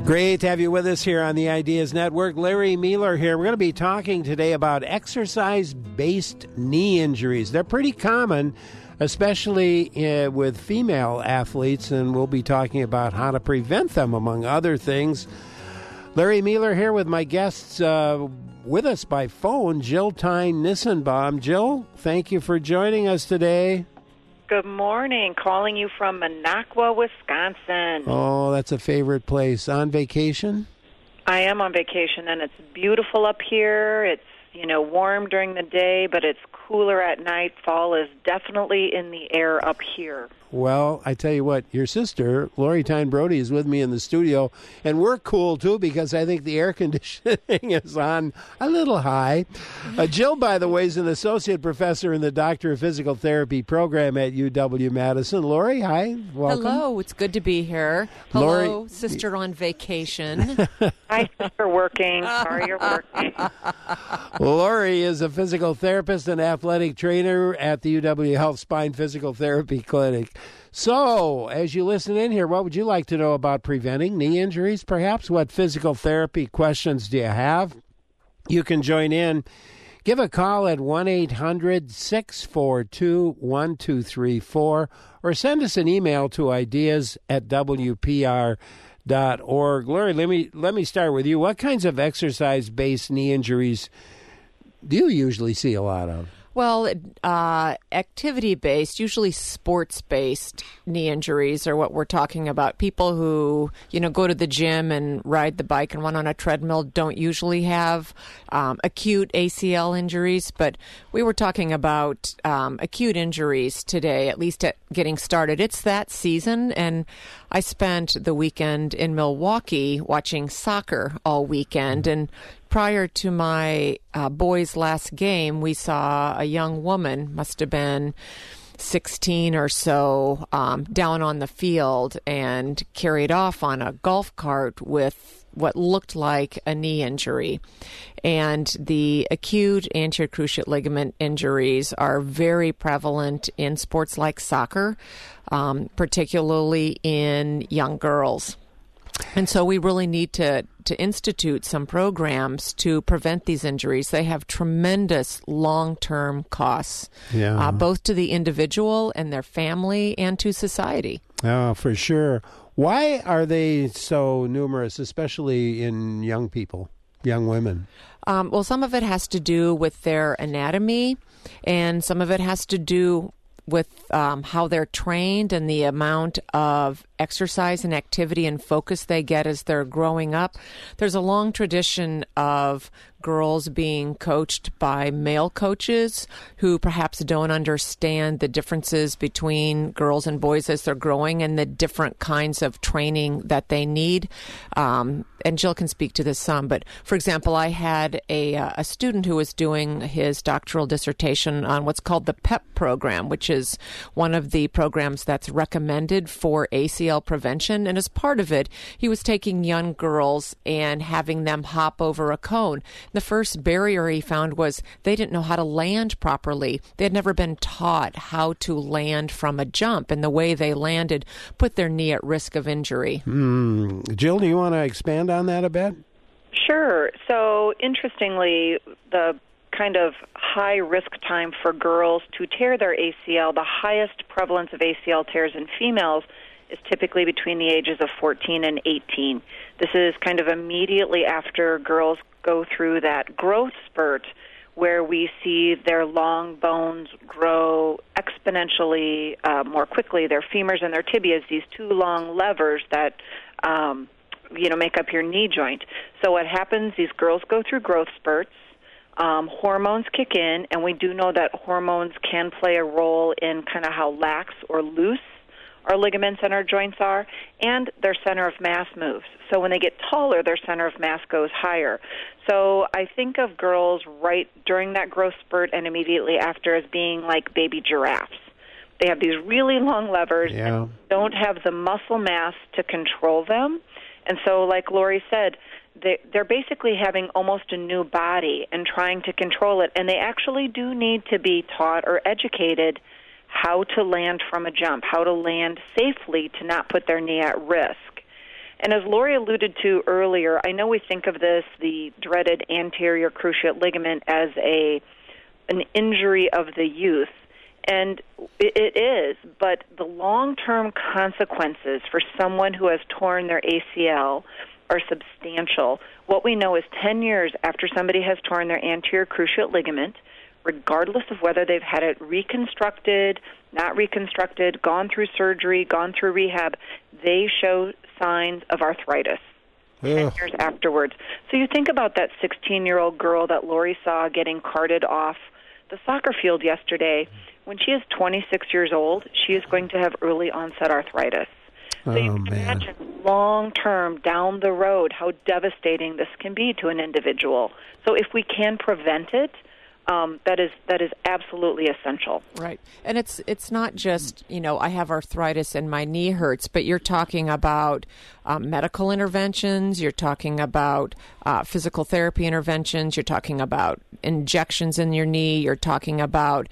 Great to have you with us here on the Ideas Network. Larry Mueller here. We're going to be talking today about exercise-based knee injuries. They're pretty common, especially with female athletes, and we'll be talking about how to prevent them, among other things. Larry Mueller here with my guests with us by phone, Jill Tyne Nissenbaum. Jill, thank you for joining us today. Good morning. Calling you from Minocqua, Wisconsin. Oh, that's a favorite place. On vacation? I am on vacation, and it's beautiful up here. It's, warm during the day, but it's cooler at night. Fall is definitely in the air up here. Well, I tell you what, your sister, Lori Tyne Brody, is with me in the studio, and we're cool, too, because I think the air conditioning is on a little high. Jill, by the way, is an associate professor in the Doctor of Physical Therapy program at UW-Madison. Lori, hi, welcome. Hello, it's good to be here. Hello, sister on vacation. Hi, sister working. Sorry you're working. Lori is a physical therapist and athletic trainer at the UW Health Spine Physical Therapy Clinic. So, as you listen in here, what would you like to know about preventing knee injuries, perhaps? What physical therapy questions do you have? You can join in. Give a call at 1-800-642-1234 or send us an email to ideas@wpr.org. Lori, let me start with you. What kinds of exercise-based knee injuries do you usually see a lot of? Well, activity-based, usually sports-based knee injuries are what we're talking about. People who, go to the gym and ride the bike and run on a treadmill don't usually have acute ACL injuries, but we were talking about acute injuries today, at least at getting started. It's that season, and I spent the weekend in Milwaukee watching soccer all weekend, and prior to my boys' last game, we saw a young woman, must have been 16 or so, down on the field and carried off on a golf cart with what looked like a knee injury. And the acute anterior cruciate ligament injuries are very prevalent in sports like soccer, particularly in young girls. And so we really need to institute some programs to prevent these injuries. They have tremendous long-term costs, both to the individual and their family and to society. Oh, for sure. Why are they so numerous, especially in young people, young women? Well, some of it has to do with their anatomy, and some of it has to do with how they're trained and the amount of exercise and activity and focus they get as they're growing up. There's a long tradition of girls being coached by male coaches who perhaps don't understand the differences between girls and boys as they're growing and the different kinds of training that they need. And Jill can speak to this some, but for example, I had a student who was doing his doctoral dissertation on what's called the PEP program, which is one of the programs that's recommended for ACL prevention. And as part of it, he was taking young girls and having them hop over a cone. The first barrier he found was they didn't know how to land properly. They had never been taught how to land from a jump, and the way they landed put their knee at risk of injury. Jill, do you want to expand on that a bit? Sure. So, interestingly, the kind of high risk time for girls to tear their ACL, the highest prevalence of ACL tears in females is typically between the ages of 14 and 18. This is kind of immediately after girls go through that growth spurt where we see their long bones grow exponentially more quickly, their femurs and their tibias, these two long levers that make up your knee joint. So what happens, these girls go through growth spurts, hormones kick in, and we do know that hormones can play a role in kind of how lax or loose our ligaments and our joints are, and their center of mass moves. So when they get taller, their center of mass goes higher. So I think of girls right during that growth spurt and immediately after as being like baby giraffes. They have these really long levers and don't have the muscle mass to control them. And so, like Lori said, they're basically having almost a new body and trying to control it. And they actually do need to be taught or educated how to land from a jump, how to land safely to not put their knee at risk. And as Lori alluded to earlier, I know we think of this, the dreaded anterior cruciate ligament, as an injury of the youth. And it is, but the long-term consequences for someone who has torn their ACL are substantial. What we know is 10 years after somebody has torn their anterior cruciate ligament, regardless of whether they've had it reconstructed, not reconstructed, gone through surgery, gone through rehab, they show signs of arthritis 10 years afterwards. So you think about that 16-year-old girl that Lori saw getting carted off the soccer field yesterday. When she is 26 years old, she is going to have early onset arthritis. So you can imagine long-term, down the road, how devastating this can be to an individual. So if we can prevent it, that is absolutely essential. Right. And it's not just, I have arthritis and my knee hurts, but you're talking about medical interventions, you're talking about physical therapy interventions, you're talking about injections in your knee, you're talking about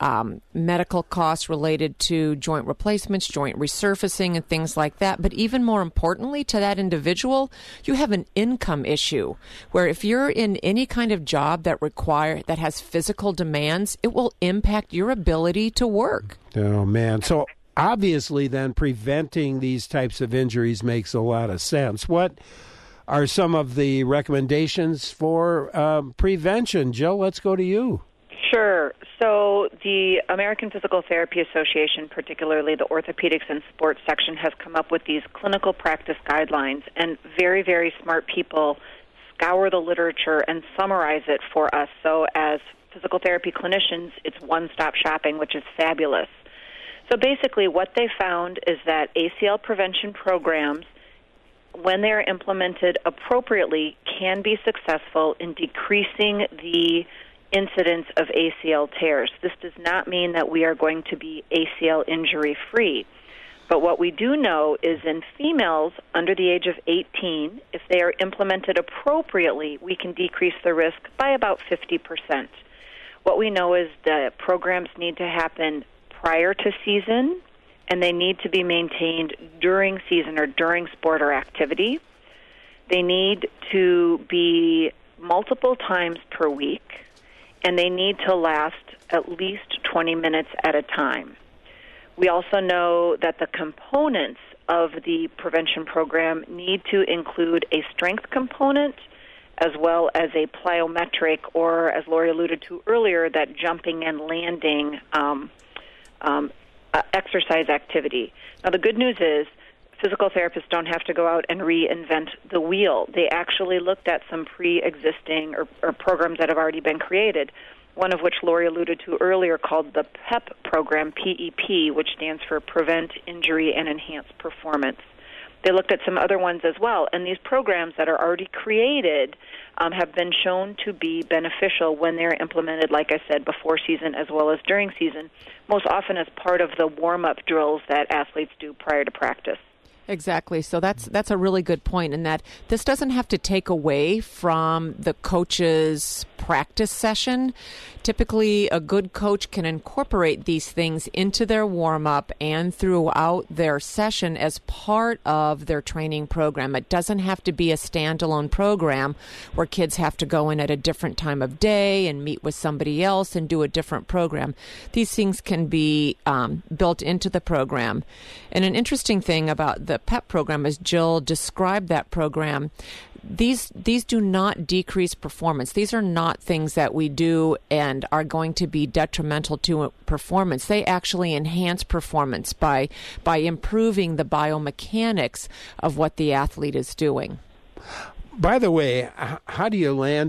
medical costs related to joint replacements, joint resurfacing, and things like that. But even more importantly to that individual, you have an income issue where if you're in any kind of job that has physical demands, it will impact your ability to work. Oh, man. So obviously then preventing these types of injuries makes a lot of sense. What are some of the recommendations for prevention? Jill, let's go to you. Sure. So the American Physical Therapy Association, particularly the Orthopedics and Sports section, has come up with these clinical practice guidelines, and very, very smart people scour the literature and summarize it for us. So as physical therapy clinicians, it's one-stop shopping, which is fabulous. So basically what they found is that ACL prevention programs, when they are implemented appropriately, can be successful in decreasing the incidence of ACL tears. This does not mean that we are going to be ACL injury-free. But what we do know is in females under the age of 18, if they are implemented appropriately, we can decrease the risk by about 50%. What we know is the programs need to happen prior to season, and they need to be maintained during season or during sport or activity. They need to be multiple times per week, and they need to last at least 20 minutes at a time. We also know that the components of the prevention program need to include a strength component as well as a plyometric, or as Lori alluded to earlier, that jumping and landing exercise activity. Now, the good news is physical therapists don't have to go out and reinvent the wheel. They actually looked at some pre-existing or programs that have already been created, one of which Lori alluded to earlier, called the PEP program, PEP, which stands for Prevent Injury and Enhance Performance. They looked at some other ones as well, and these programs that are already created have been shown to be beneficial when they're implemented, like I said, before season as well as during season, most often as part of the warm-up drills that athletes do prior to practice. Exactly. So that's a really good point, in that this doesn't have to take away from the coach's practice session. Typically, a good coach can incorporate these things into their warm-up and throughout their session as part of their training program. It doesn't have to be a standalone program where kids have to go in at a different time of day and meet with somebody else and do a different program. These things can be built into the program. And an interesting thing about the PEP program, as Jill described that program, these do not decrease performance. These are not things that we do and are going to be detrimental to performance. They actually enhance performance by improving the biomechanics of what the athlete is doing. By the way, how do you land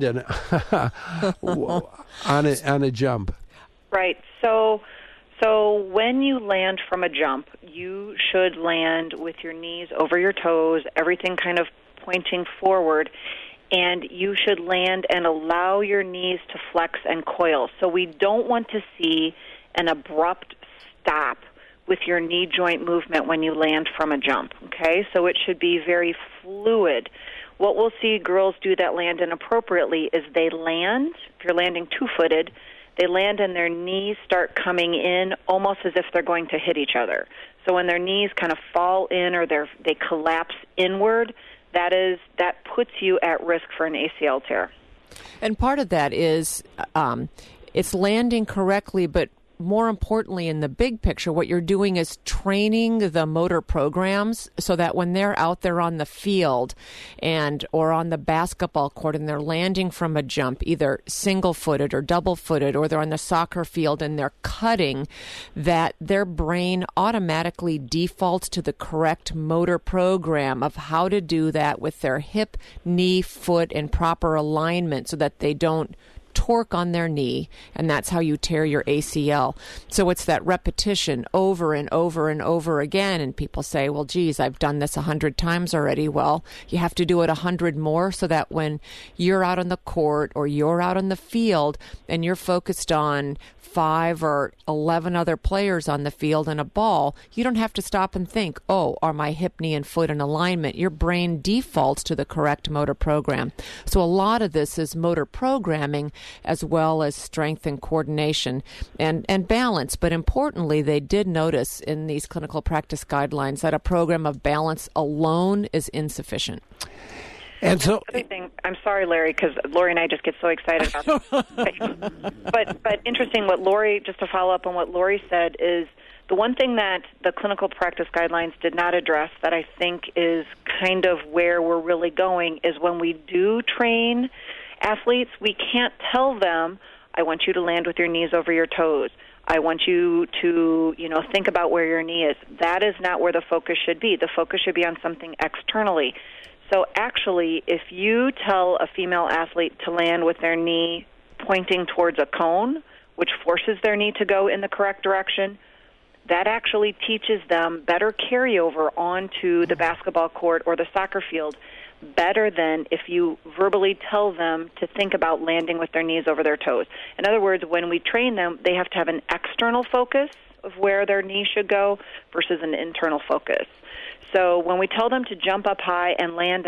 on a jump? Right. So when you land from a jump, you should land with your knees over your toes, everything kind of pointing forward, and you should land and allow your knees to flex and coil. So we don't want to see an abrupt stop with your knee joint movement when you land from a jump, okay? So it should be very fluid. What we'll see girls do that land inappropriately is they land, if you're landing two-footed, they land and their knees start coming in almost as if they're going to hit each other. So when their knees kind of fall in or they collapse inward, that puts you at risk for an ACL tear. And part of that is it's landing correctly, but more importantly, in the big picture, what you're doing is training the motor programs so that when they're out there on the field or on the basketball court and they're landing from a jump, either single-footed or double-footed, or they're on the soccer field and they're cutting, that their brain automatically defaults to the correct motor program of how to do that with their hip, knee, foot in proper alignment so that they don't torque on their knee, and that's how you tear your ACL. So it's that repetition over and over and over again, and people say, well, geez, I've done this 100 times already. Well, you have to do it 100 more so that when you're out on the court or you're out on the field and you're focused on 5 or 11 other players on the field and a ball, you don't have to stop and think, oh, are my hip, knee, and foot in alignment? Your brain defaults to the correct motor program. So a lot of this is motor programming as well as strength and coordination and balance. But importantly, they did notice in these clinical practice guidelines that a program of balance alone is insufficient. And so, I'm sorry, Larry, because Lori and I just get so excited about this. But interesting, what Lori, just to follow up on what Lori said, is the one thing that the clinical practice guidelines did not address that I think is kind of where we're really going is when we do train athletes, we can't tell them, I want you to land with your knees over your toes. I want you to, think about where your knee is. That is not where the focus should be. The focus should be on something externally. So actually, if you tell a female athlete to land with their knee pointing towards a cone, which forces their knee to go in the correct direction, that actually teaches them better carryover onto the basketball court or the soccer field, better than if you verbally tell them to think about landing with their knees over their toes. In other words, when we train them, they have to have an external focus of where their knee should go versus an internal focus. So when we tell them to jump up high and land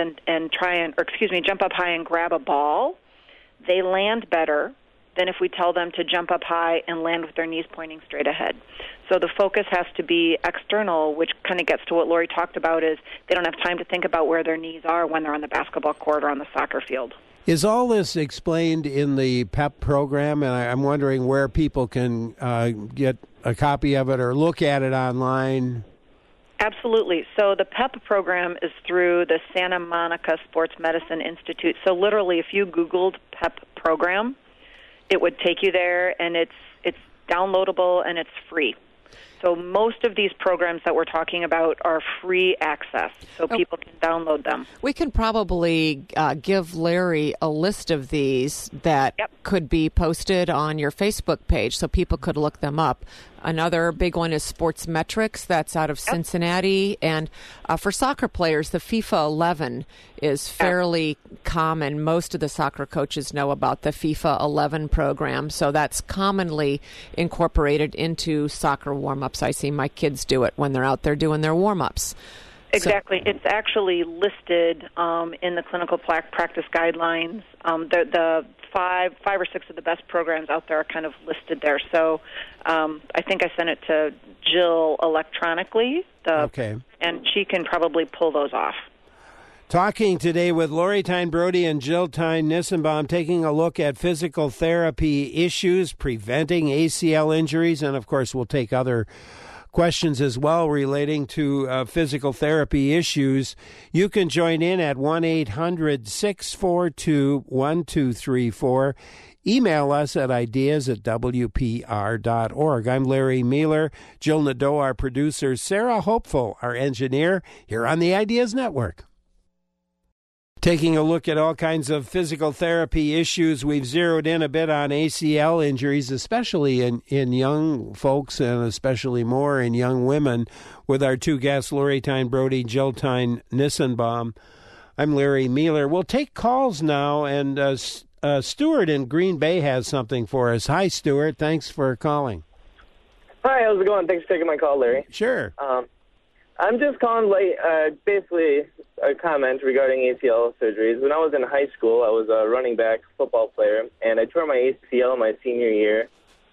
jump up high and grab a ball, they land better than if we tell them to jump up high and land with their knees pointing straight ahead. So the focus has to be external, which kind of gets to what Lori talked about, is they don't have time to think about where their knees are when they're on the basketball court or on the soccer field. Is all this explained in the PEP program? And I'm wondering where people can get a copy of it or look at it online. Absolutely. So the PEP program is through the Santa Monica Sports Medicine Institute. So literally, if you Googled PEP program, it would take you there, and it's downloadable and it's free. So most of these programs that we're talking about are free access, so people can download them. We can probably give Larry a list of these that could be posted on your Facebook page so people could look them up. Another big one is Sports Metrics. That's out of Cincinnati. And for soccer players, the FIFA 11 is fairly common. Most of the soccer coaches know about the FIFA 11 program. So that's commonly incorporated into soccer warm-ups. I see my kids do it when they're out there doing their warm-ups. Exactly. It's actually listed in the clinical practice guidelines. The five or six of the best programs out there are kind of listed there. So I think I sent it to Jill electronically, and she can probably pull those off. Talking today with Lori Tyne Brody and Jill Tyne Nissenbaum, taking a look at physical therapy issues, preventing ACL injuries, and of course we'll take other questions as well relating to physical therapy issues. You can join in at 1-800-642-1234. Email us at ideas@wpr.org. I'm Larry Mealer, Jill Nadeau, our producer, Sarah Hopeful, our engineer, here on the Ideas Network. Taking a look at all kinds of physical therapy issues, we've zeroed in a bit on ACL injuries, especially in young folks and especially more in young women, with our two guests, Lori Tyne Brody, Jill Tyne Nissenbaum. I'm Larry Mealer. We'll take calls now, and Stuart in Green Bay has something for us. Hi, Stuart. Thanks for calling. Hi, how's it going? Thanks for taking my call, Larry. Sure. I'm just calling basically a comment regarding ACL surgeries. When I was in high school, I was a running back football player, and I tore my ACL my senior year.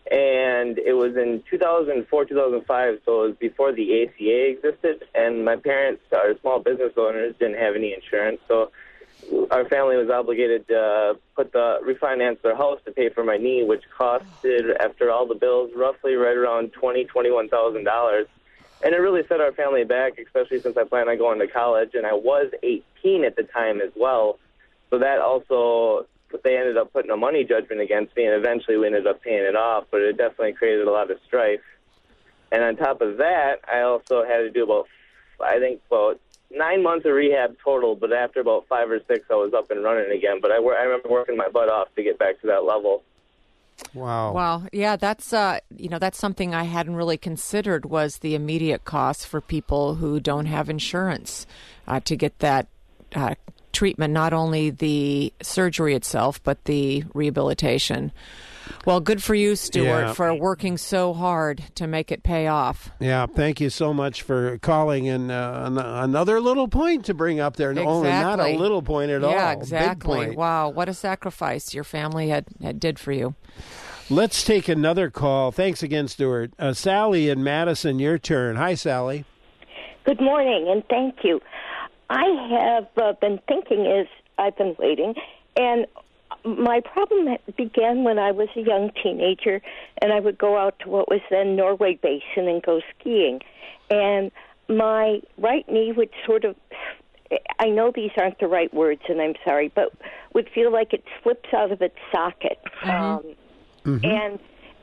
And it was in 2004, 2005, so it was before the ACA existed. And my parents, our small business owners, didn't have any insurance, so our family was obligated to refinance their house to pay for my knee, which costed, after all the bills, roughly right around $21,000. And it really set our family back, especially since I planned on going to college, and I was 18 at the time as well. So that also, they ended up putting a money judgment against me, and eventually we ended up paying it off, but it definitely created a lot of strife. And on top of that, I also had to do about 9 months of rehab total, but after about 5 or 6, I was up and running again. But I remember working my butt off to get back to that level. Wow. Yeah, that's that's something I hadn't really considered, was the immediate costs for people who don't have insurance to get that treatment, not only the surgery itself, but the rehabilitation. Well, good for you, Stuart, for working so hard to make it pay off. Yeah, thank you so much for calling. And another little point to bring up there. Exactly. Only not a little point at all. Yeah, exactly. Big point. Wow, what a sacrifice your family had did for you. Let's take another call. Thanks again, Stuart. Sally in Madison, your turn. Hi, Sally. Good morning, and thank you. I have been thinking as I've been waiting, and my problem began when I was a young teenager, and I would go out to what was then Norway Basin and go skiing. And my right knee would sort of, I know these aren't the right words, and I'm sorry, but would feel like it slips out of its socket, and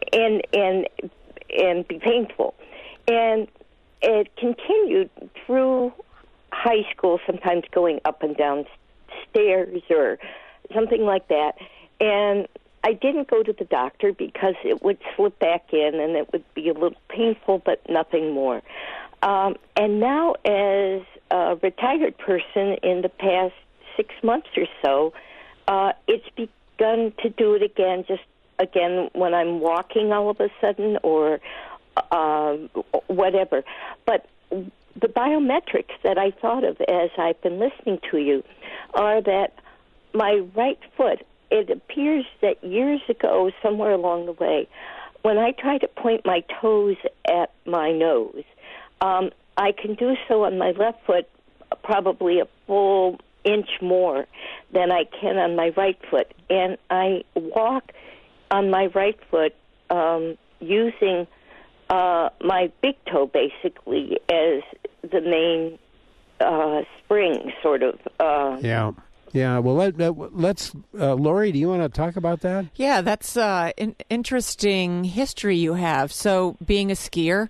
be painful. And it continued through high school, sometimes going up and down stairs or something like that. And I didn't go to the doctor because it would slip back in and it would be a little painful, but nothing more. And now, as a retired person, in the past 6 months or so, it's begun to do it again, just again when I'm walking all of a sudden or whatever. But the biometrics that I thought of as I've been listening to you are that my right foot, it appears that years ago, somewhere along the way, when I try to point my toes at my nose, I can do so on my left foot probably a full inch more than I can on my right foot. And I walk on my right foot using my big toe basically as the main spring, sort of. Yeah. Well, let's. Lori, do you want to talk about that? Yeah, that's interesting history you have. So, being a skier,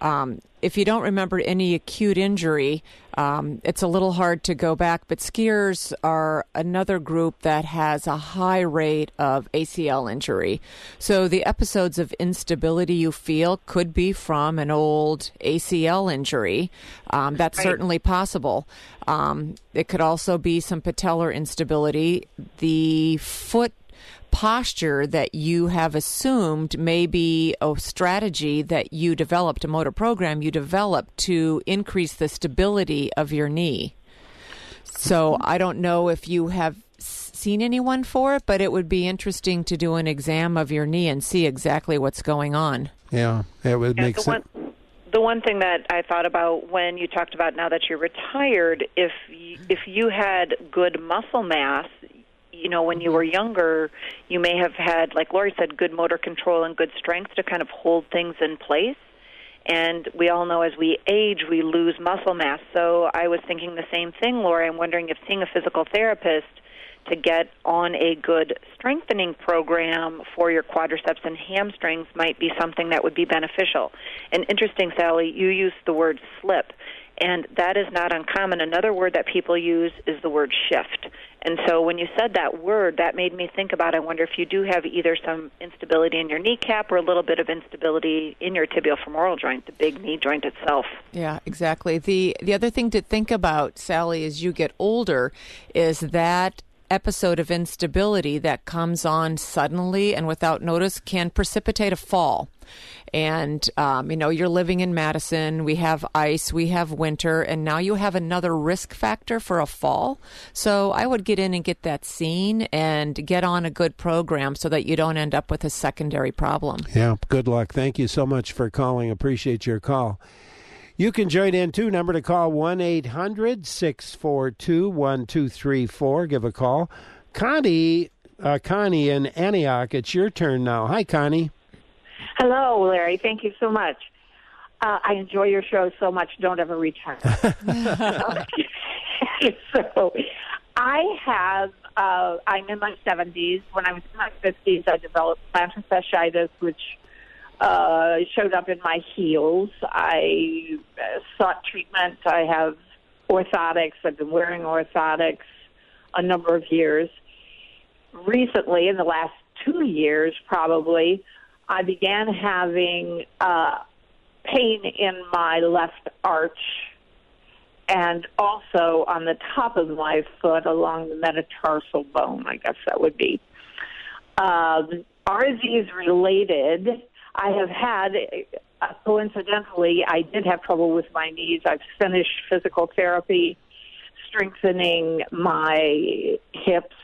if you don't remember any acute injury, it's a little hard to go back. But skiers are another group that has a high rate of ACL injury. So the episodes of instability you feel could be from an old ACL injury. That's certainly possible. It could also be some patellar instability. The foot posture that you have assumed may be a strategy that you developed, a motor program you developed to increase the stability of your knee. So I don't know if you have seen anyone for it, but it would be interesting to do an exam of your knee and see exactly what's going on. Yeah, it would make sense. The one thing that I thought about when you talked about now that you're retired, if you had good muscle mass, you know, when you were younger, you may have had, like Lori said, good motor control and good strength to kind of hold things in place. And we all know as we age, we lose muscle mass. So I was thinking the same thing, Lori. I'm wondering if seeing a physical therapist to get on a good strengthening program for your quadriceps and hamstrings might be something that would be beneficial. And interesting, Sally, you used the word slip, and that is not uncommon. Another word that people use is the word shift. And so when you said that word, that made me think about, I wonder if you do have either some instability in your kneecap or a little bit of instability in your tibial-femoral joint, the big knee joint itself. Yeah, exactly. The other thing to think about, Sally, as you get older is that episode of instability that comes on suddenly and without notice can precipitate a fall. And, you're living in Madison. We have ice, we have winter, and now you have another risk factor for a fall. So I would get in and get that seen and get on a good program so that you don't end up with a secondary problem. Yeah, good luck. Thank you so much for calling. Appreciate your call. You can join in, too. Number to call, 1-800-642-1234. Give a call. Connie in Antioch, it's your turn now. Hi, Connie. Hello, Larry. Thank you so much. I enjoy your show so much. Don't ever retire. So I'm in my 70s. When I was in my 50s, I developed plantar fasciitis, which showed up in my heels. I sought treatment. I have orthotics. I've been wearing orthotics a number of years. Recently, in the last 2 years probably, I began having pain in my left arch and also on the top of my foot along the metatarsal bone, I guess that would be. Are these related? I have had, coincidentally, I did have trouble with my knees. I've finished physical therapy, strengthening my hips,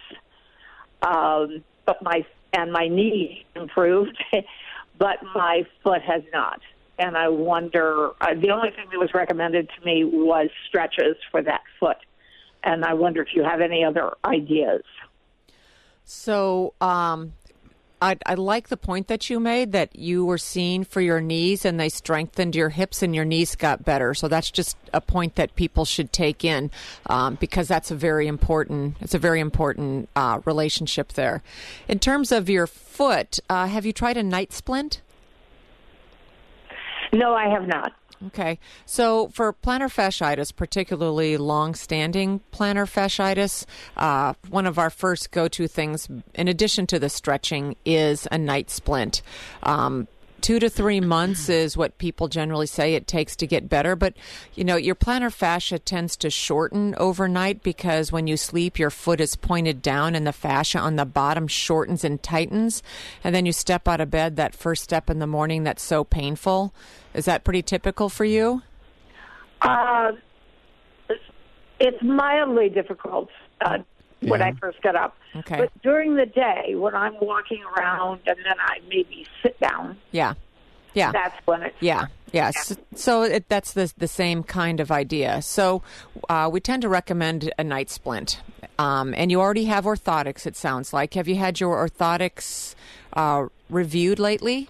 but my knee improved, but my foot has not. And I wonder, the only thing that was recommended to me was stretches for that foot. And I wonder if you have any other ideas. So, I like the point that you made, that you were seen for your knees and they strengthened your hips and your knees got better. So that's just a point that people should take in because that's a very important relationship there. In terms of your foot, have you tried a night splint? No, I have not. Okay. So for plantar fasciitis, particularly long-standing plantar fasciitis, one of our first go-to things, in addition to the stretching, is a night splint. 2 to 3 months is what people generally say it takes to get better. But, your plantar fascia tends to shorten overnight because when you sleep, your foot is pointed down and the fascia on the bottom shortens and tightens. And then you step out of bed, that first step in the morning that's so painful. Is that pretty typical for you? It's mildly difficult when I first get up. Okay. But during the day, when I'm walking around and then I maybe sit down, that's when it's... Yeah. So that's the same kind of idea. So we tend to recommend a night splint. And you already have orthotics, it sounds like. Have you had your orthotics reviewed lately?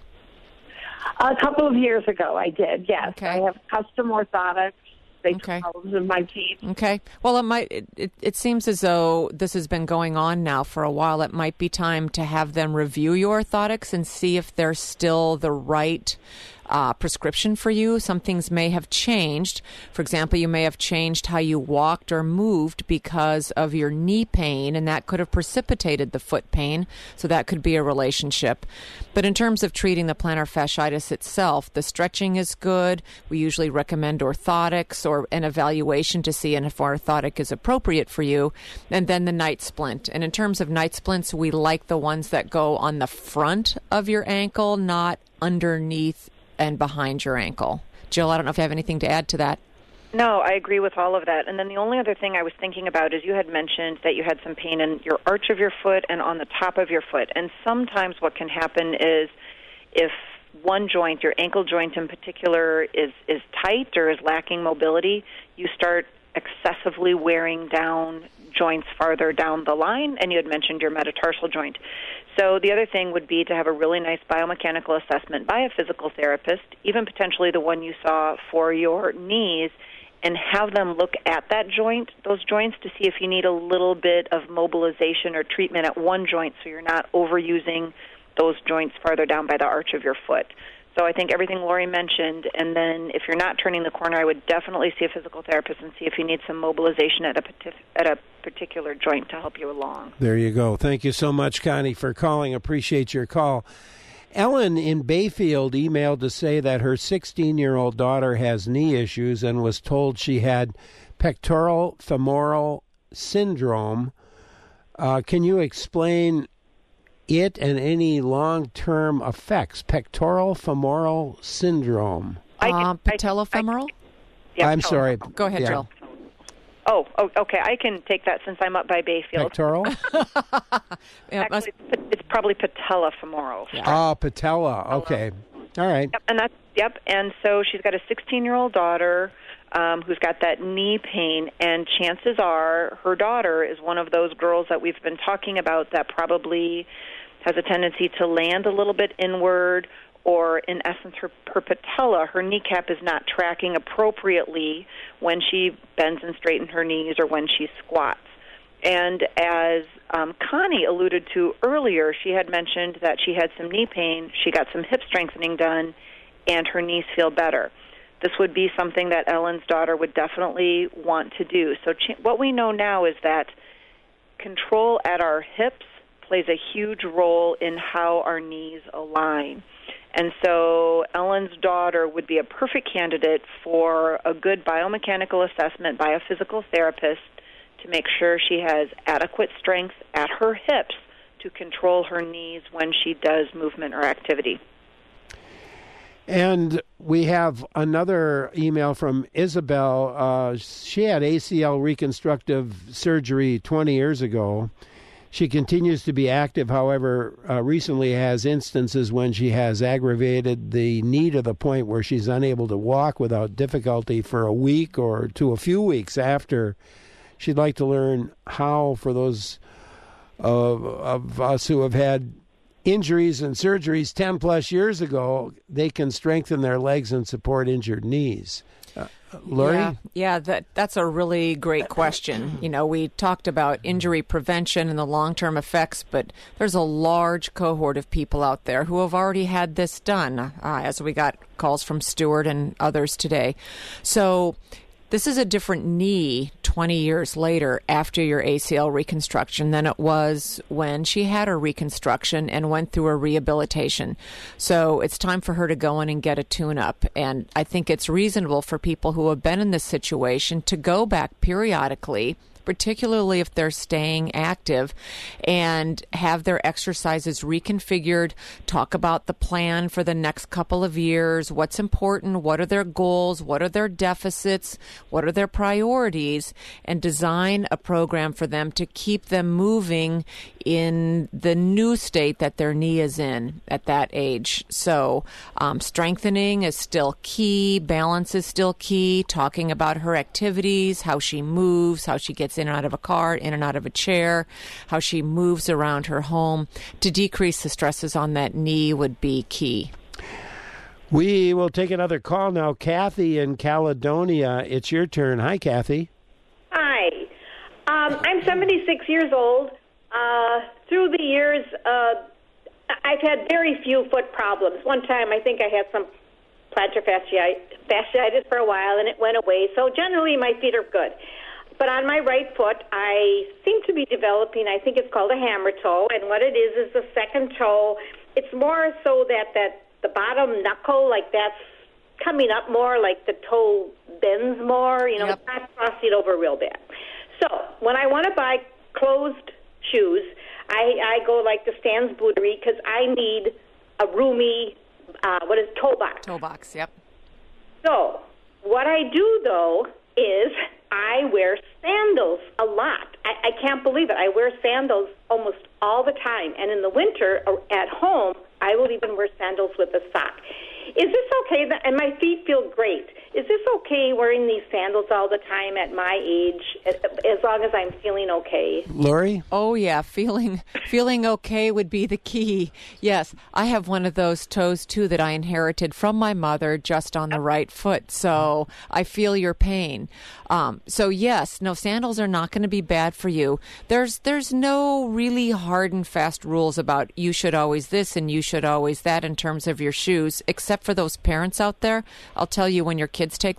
A couple of years ago, I did, yes. Okay. I have custom orthotics. They took problems in my teeth. Okay. Well, it seems as though this has been going on now for a while. It might be time to have them review your orthotics and see if they're still the right prescription for you. Some things may have changed. For example, you may have changed how you walked or moved because of your knee pain, and that could have precipitated the foot pain. So that could be a relationship. But in terms of treating the plantar fasciitis itself, the stretching is good. We usually recommend orthotics or an evaluation to see if orthotic is appropriate for you, and then the night splint. And in terms of night splints, we like the ones that go on the front of your ankle, not underneath and behind your ankle. Jill, I don't know if you have anything to add to that. No, I agree with all of that. And then the only other thing I was thinking about is you had mentioned that you had some pain in your arch of your foot and on the top of your foot. And sometimes what can happen is if one joint, your ankle joint in particular, is tight or is lacking mobility, you start excessively wearing down joints farther down the line, and you had mentioned your metatarsal joint. So the other thing would be to have a really nice biomechanical assessment by a physical therapist, even potentially the one you saw for your knees, and have them look at that joint, those joints, to see if you need a little bit of mobilization or treatment at one joint so you're not overusing those joints farther down by the arch of your foot. So I think everything Lori mentioned, and then if you're not turning the corner, I would definitely see a physical therapist and see if you need some mobilization at a particular joint to help you along. There you go. Thank you so much, Connie, for calling. Appreciate your call. Ellen in Bayfield emailed to say that her 16-year-old daughter has knee issues and was told she had pectoral femoral syndrome. Can you explain it and any long-term effects. Pectoral femoral syndrome. Patellofemoral? I'm sorry. Go ahead, Jill. Oh, okay. I can take that since I'm up by Bayfield. Pectoral? Actually, it's probably patellofemoral. Yeah. Patella. Okay. All right. Yep. And so she's got a 16-year-old daughter who's got that knee pain, and chances are her daughter is one of those girls that we've been talking about that probably has a tendency to land a little bit inward, or in essence her patella, her kneecap is not tracking appropriately when she bends and straightens her knees or when she squats. And as Connie alluded to earlier, she had mentioned that she had some knee pain, she got some hip strengthening done, and her knees feel better. This would be something that Ellen's daughter would definitely want to do. So what we know now is that control at our hips plays a huge role in how our knees align. And so Ellen's daughter would be a perfect candidate for a good biomechanical assessment by a physical therapist to make sure she has adequate strength at her hips to control her knees when she does movement or activity. And we have another email from Isabel. She had ACL reconstructive surgery 20 years ago. She continues to be active, however, recently has instances when she has aggravated the knee to the point where she's unable to walk without difficulty for a week or to a few weeks after. She'd like to learn how, for those of us who have had injuries and surgeries 10 plus years ago, they can strengthen their legs and support injured knees. Lori? Yeah, that's a really great question. You know, we talked about injury prevention and the long-term effects, but there's a large cohort of people out there who have already had this done, as we got calls from Stuart and others today. So this is a different knee 20 years later after your ACL reconstruction than it was when she had her reconstruction and went through a rehabilitation. So it's time for her to go in and get a tune-up. And I think it's reasonable for people who have been in this situation to go back periodically, particularly if they're staying active, and have their exercises reconfigured, talk about the plan for the next couple of years, what's important, what are their goals, what are their deficits, what are their priorities, and design a program for them to keep them moving in the new state that their knee is in at that age. So strengthening is still key, balance is still key, talking about her activities, how she moves, how she gets in and out of a car, in and out of a chair, how she moves around her home to decrease the stresses on that knee would be key. We will take another call now. Kathy in Caledonia, it's your turn. Hi, Kathy. Hi. I'm 76 years old. Through the years, I've had very few foot problems. One time, I think I had some plantar fasciitis for a while, and it went away. So generally, my feet are good. But on my right foot, I seem to be developing, I think it's called a hammer toe, and what it is the second toe. It's more so that the bottom knuckle, like that's coming up more, like the toe bends more, you know, It's not crossing over real bad. So when I want to buy closed shoes, I go like the Stan's Bootery because I need a roomy, toe box. Toe box, yep. So what I do, though, is I wear sandals a lot. I can't believe it. I wear sandals almost all the time. And in the winter at home, I will even wear sandals with a sock. Is this okay? And my feet feel great. Is this okay wearing these sandals all the time at my age, as long as I'm feeling okay? Lori? Oh, yeah. Feeling okay would be the key. Yes, I have one of those toes, too, that I inherited from my mother just on the right foot. So I feel your pain. So, yes, no, sandals are not going to be bad for you. There's no really hard and fast rules about you should always this and you should always that in terms of your shoes, except for those parents out there. I'll tell you, when your kids take their shoes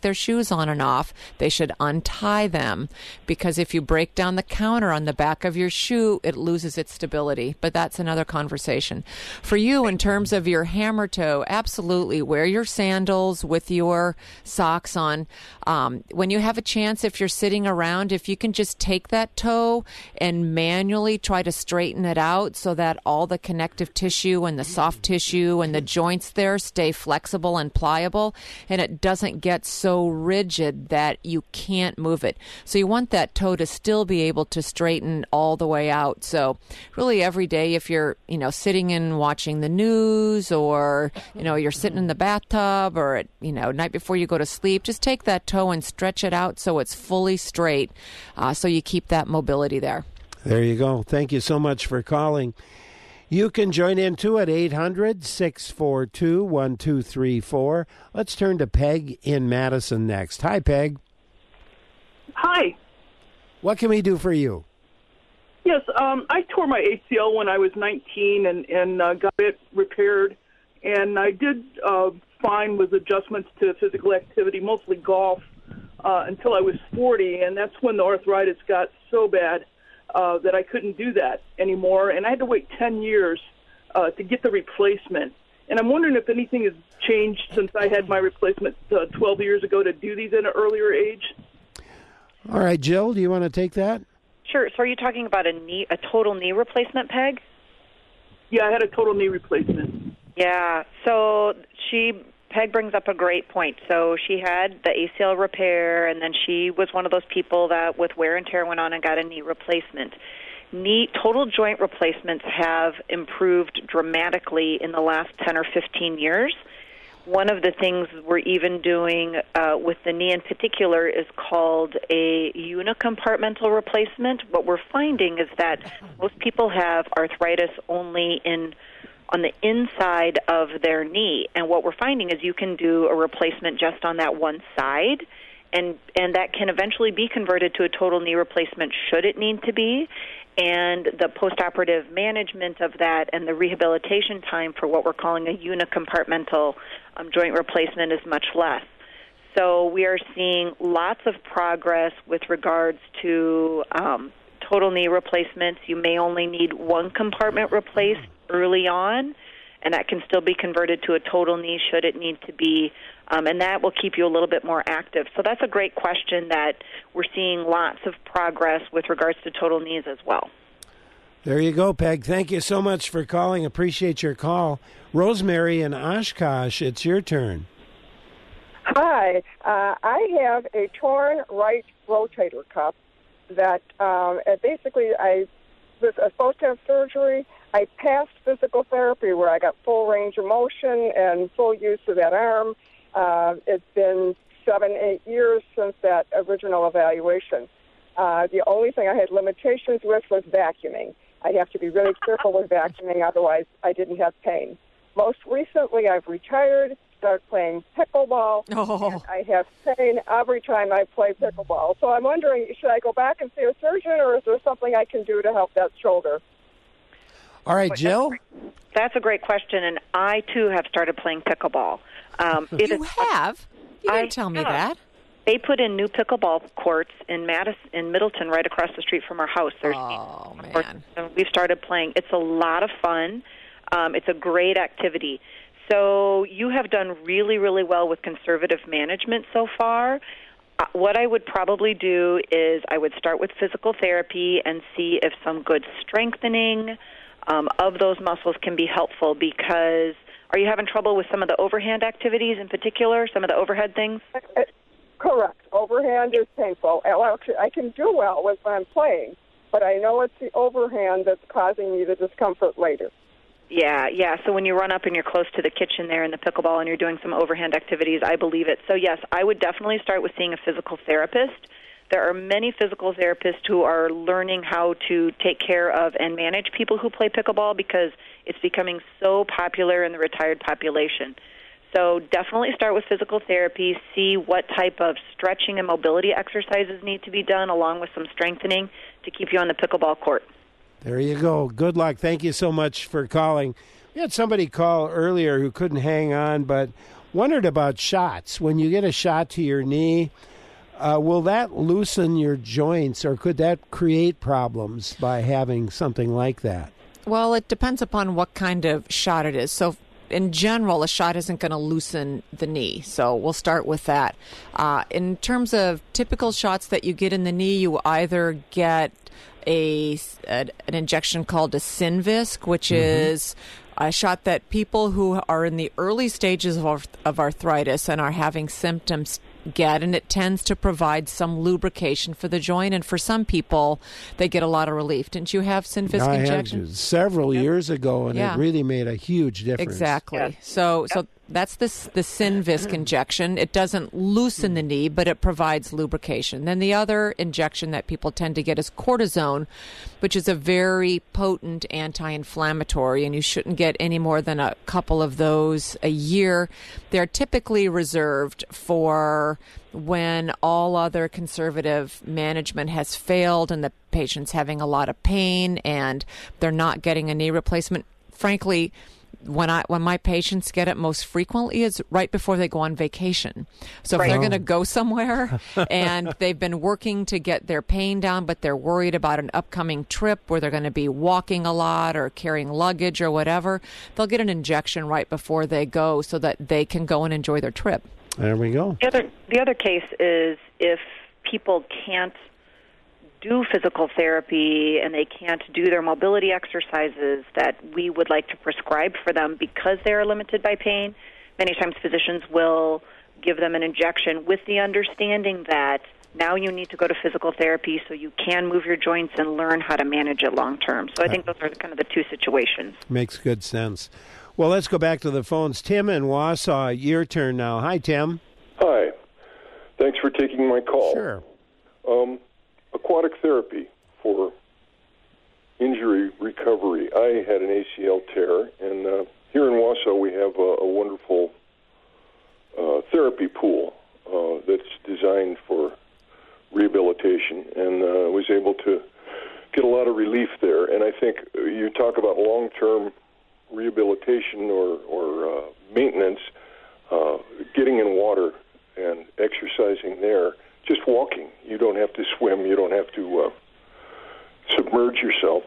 shoes on and off, they should untie them, because if you break down the counter on the back of your shoe, it loses its stability. But that's another conversation. For you, in terms of your hammer toe, absolutely wear your sandals with your socks on. When you have a chance, if you're sitting around, if you can just take that toe and manually try to straighten it out so that all the connective tissue and the soft tissue and the joints there stay flexible and pliable, and it doesn't get so rigid that you can't move it. So you want that toe to still be able to straighten all the way out. So really every day, if you're, sitting and watching the news, or, you're sitting in the bathtub, or at, night before you go to sleep, just take that toe and stretch it out so it's fully straight, so you keep that mobility there. There you go. Thank you so much for calling. You can join in too at 800-642-1234. Let's turn to Peg in Madison next. Hi, Peg. Hi. What can we do for you? Yes, I tore my ACL when I was 19 and got it repaired. And I did fine with adjustments to physical activity, mostly golf, until I was 40. And that's when the arthritis got so bad that I couldn't do that anymore, and I had to wait 10 years to get the replacement. And I'm wondering if anything has changed since I had my replacement 12 years ago to do these at an earlier age. All right, Jill, do you want to take that? Sure. So are you talking about a total knee replacement, Peg? Yeah, I had a total knee replacement. Yeah. So Peg brings up a great point. So she had the ACL repair, and then she was one of those people that with wear and tear went on and got a knee replacement. Total joint replacements have improved dramatically in the last 10 or 15 years. One of the things we're even doing with the knee in particular is called a unicompartmental replacement. What we're finding is that most people have arthritis only on the inside of their knee. And what we're finding is you can do a replacement just on that one side, and that can eventually be converted to a total knee replacement should it need to be. And the postoperative management of that and the rehabilitation time for what we're calling a unicompartmental joint replacement is much less. So we are seeing lots of progress with regards to total knee replacements. You may only need one compartment replaced early on, and that can still be converted to a total knee should it need to be, and that will keep you a little bit more active. So that's a great question that we're seeing lots of progress with regards to total knees as well. There you go, Peg. Thank you so much for calling. Appreciate your call. Rosemary in Oshkosh, it's your turn. Hi. I have a torn right rotator cuff that basically I was supposed to have surgery. I passed physical therapy where I got full range of motion and full use of that arm. It's been 7-8 years since that original evaluation. The only thing I had limitations with was vacuuming. I have to be really careful with vacuuming, otherwise I didn't have pain. Most recently, I've retired, started playing pickleball, and I have pain every time I play pickleball. So I'm wondering, should I go back and see a surgeon, or is there something I can do to help that shoulder? All right, Jill? That's a great question, and I, too, have started playing pickleball. You have? You didn't tell me that. They put in new pickleball courts in Middleton, right across the street from our house. Man. And we've started playing. It's a lot of fun. It's a great activity. So you have done really, really well with conservative management so far. What I would probably do is I would start with physical therapy and see if some good strengthening of those muscles can be helpful, because are you having trouble with some of the overhand activities in particular, some of the overhead things? Correct. Overhand is painful. Actually, I can do well when I'm playing, but I know it's the overhand that's causing me the discomfort later. Yeah. So when you run up and you're close to the kitchen there in the pickleball and you're doing some overhand activities, I believe it. So, yes, I would definitely start with seeing a physical therapist. There are many physical therapists who are learning how to take care of and manage people who play pickleball because it's becoming so popular in the retired population. So definitely start with physical therapy, see what type of stretching and mobility exercises need to be done along with some strengthening to keep you on the pickleball court. There you go. Good luck. Thank you so much for calling. We had somebody call earlier who couldn't hang on, but Wondered about shots. When you get a shot to your knee, will that loosen your joints, or could that create problems by having something like that? Well, it depends upon what kind of shot it is. So in general, a shot isn't going to loosen the knee. So we'll start with that. In terms of typical shots that you get in the knee, you either get an injection called a Synvisc, which is a shot that people who are in the early stages of arthritis and are having symptoms get, and it tends to provide some lubrication for the joint, and for some people they get a lot of relief. Didn't you have Synvisc injections? I had several years ago, and it really made a huge difference. Exactly. Yeah. So that's the Synvisc injection. It doesn't loosen the knee, but it provides lubrication. Then the other injection that people tend to get is cortisone, which is a very potent anti-inflammatory, and you shouldn't get any more than a couple of those a year. They're typically reserved for when all other conservative management has failed and the patient's having a lot of pain and they're not getting a knee replacement. Frankly, when my patients get it most frequently is right before they go on vacation. So if they're going to go somewhere and they've been working to get their pain down, but they're worried about an upcoming trip where they're going to be walking a lot or carrying luggage or whatever, they'll get an injection right before they go so that they can go and enjoy their trip. There we go. The other case is if people can't do physical therapy and they can't do their mobility exercises that we would like to prescribe for them because they are limited by pain. Many times physicians will give them an injection with the understanding that now you need to go to physical therapy so you can move your joints and learn how to manage it long term. So I think those are kind of the two situations. Makes good sense. Well, let's go back to the phones. Tim in Wausau, your turn now. Hi, Tim. Hi. Thanks for taking my call. Sure. Aquatic therapy for injury recovery. I had an ACL tear, and here in Wausau we have a wonderful therapy pool that's designed for rehabilitation, and was able to get a lot of relief there. And I think you talk about long-term rehabilitation or maintenance, getting in water and exercising there. Just walking. You don't have to swim. You don't have to submerge yourself.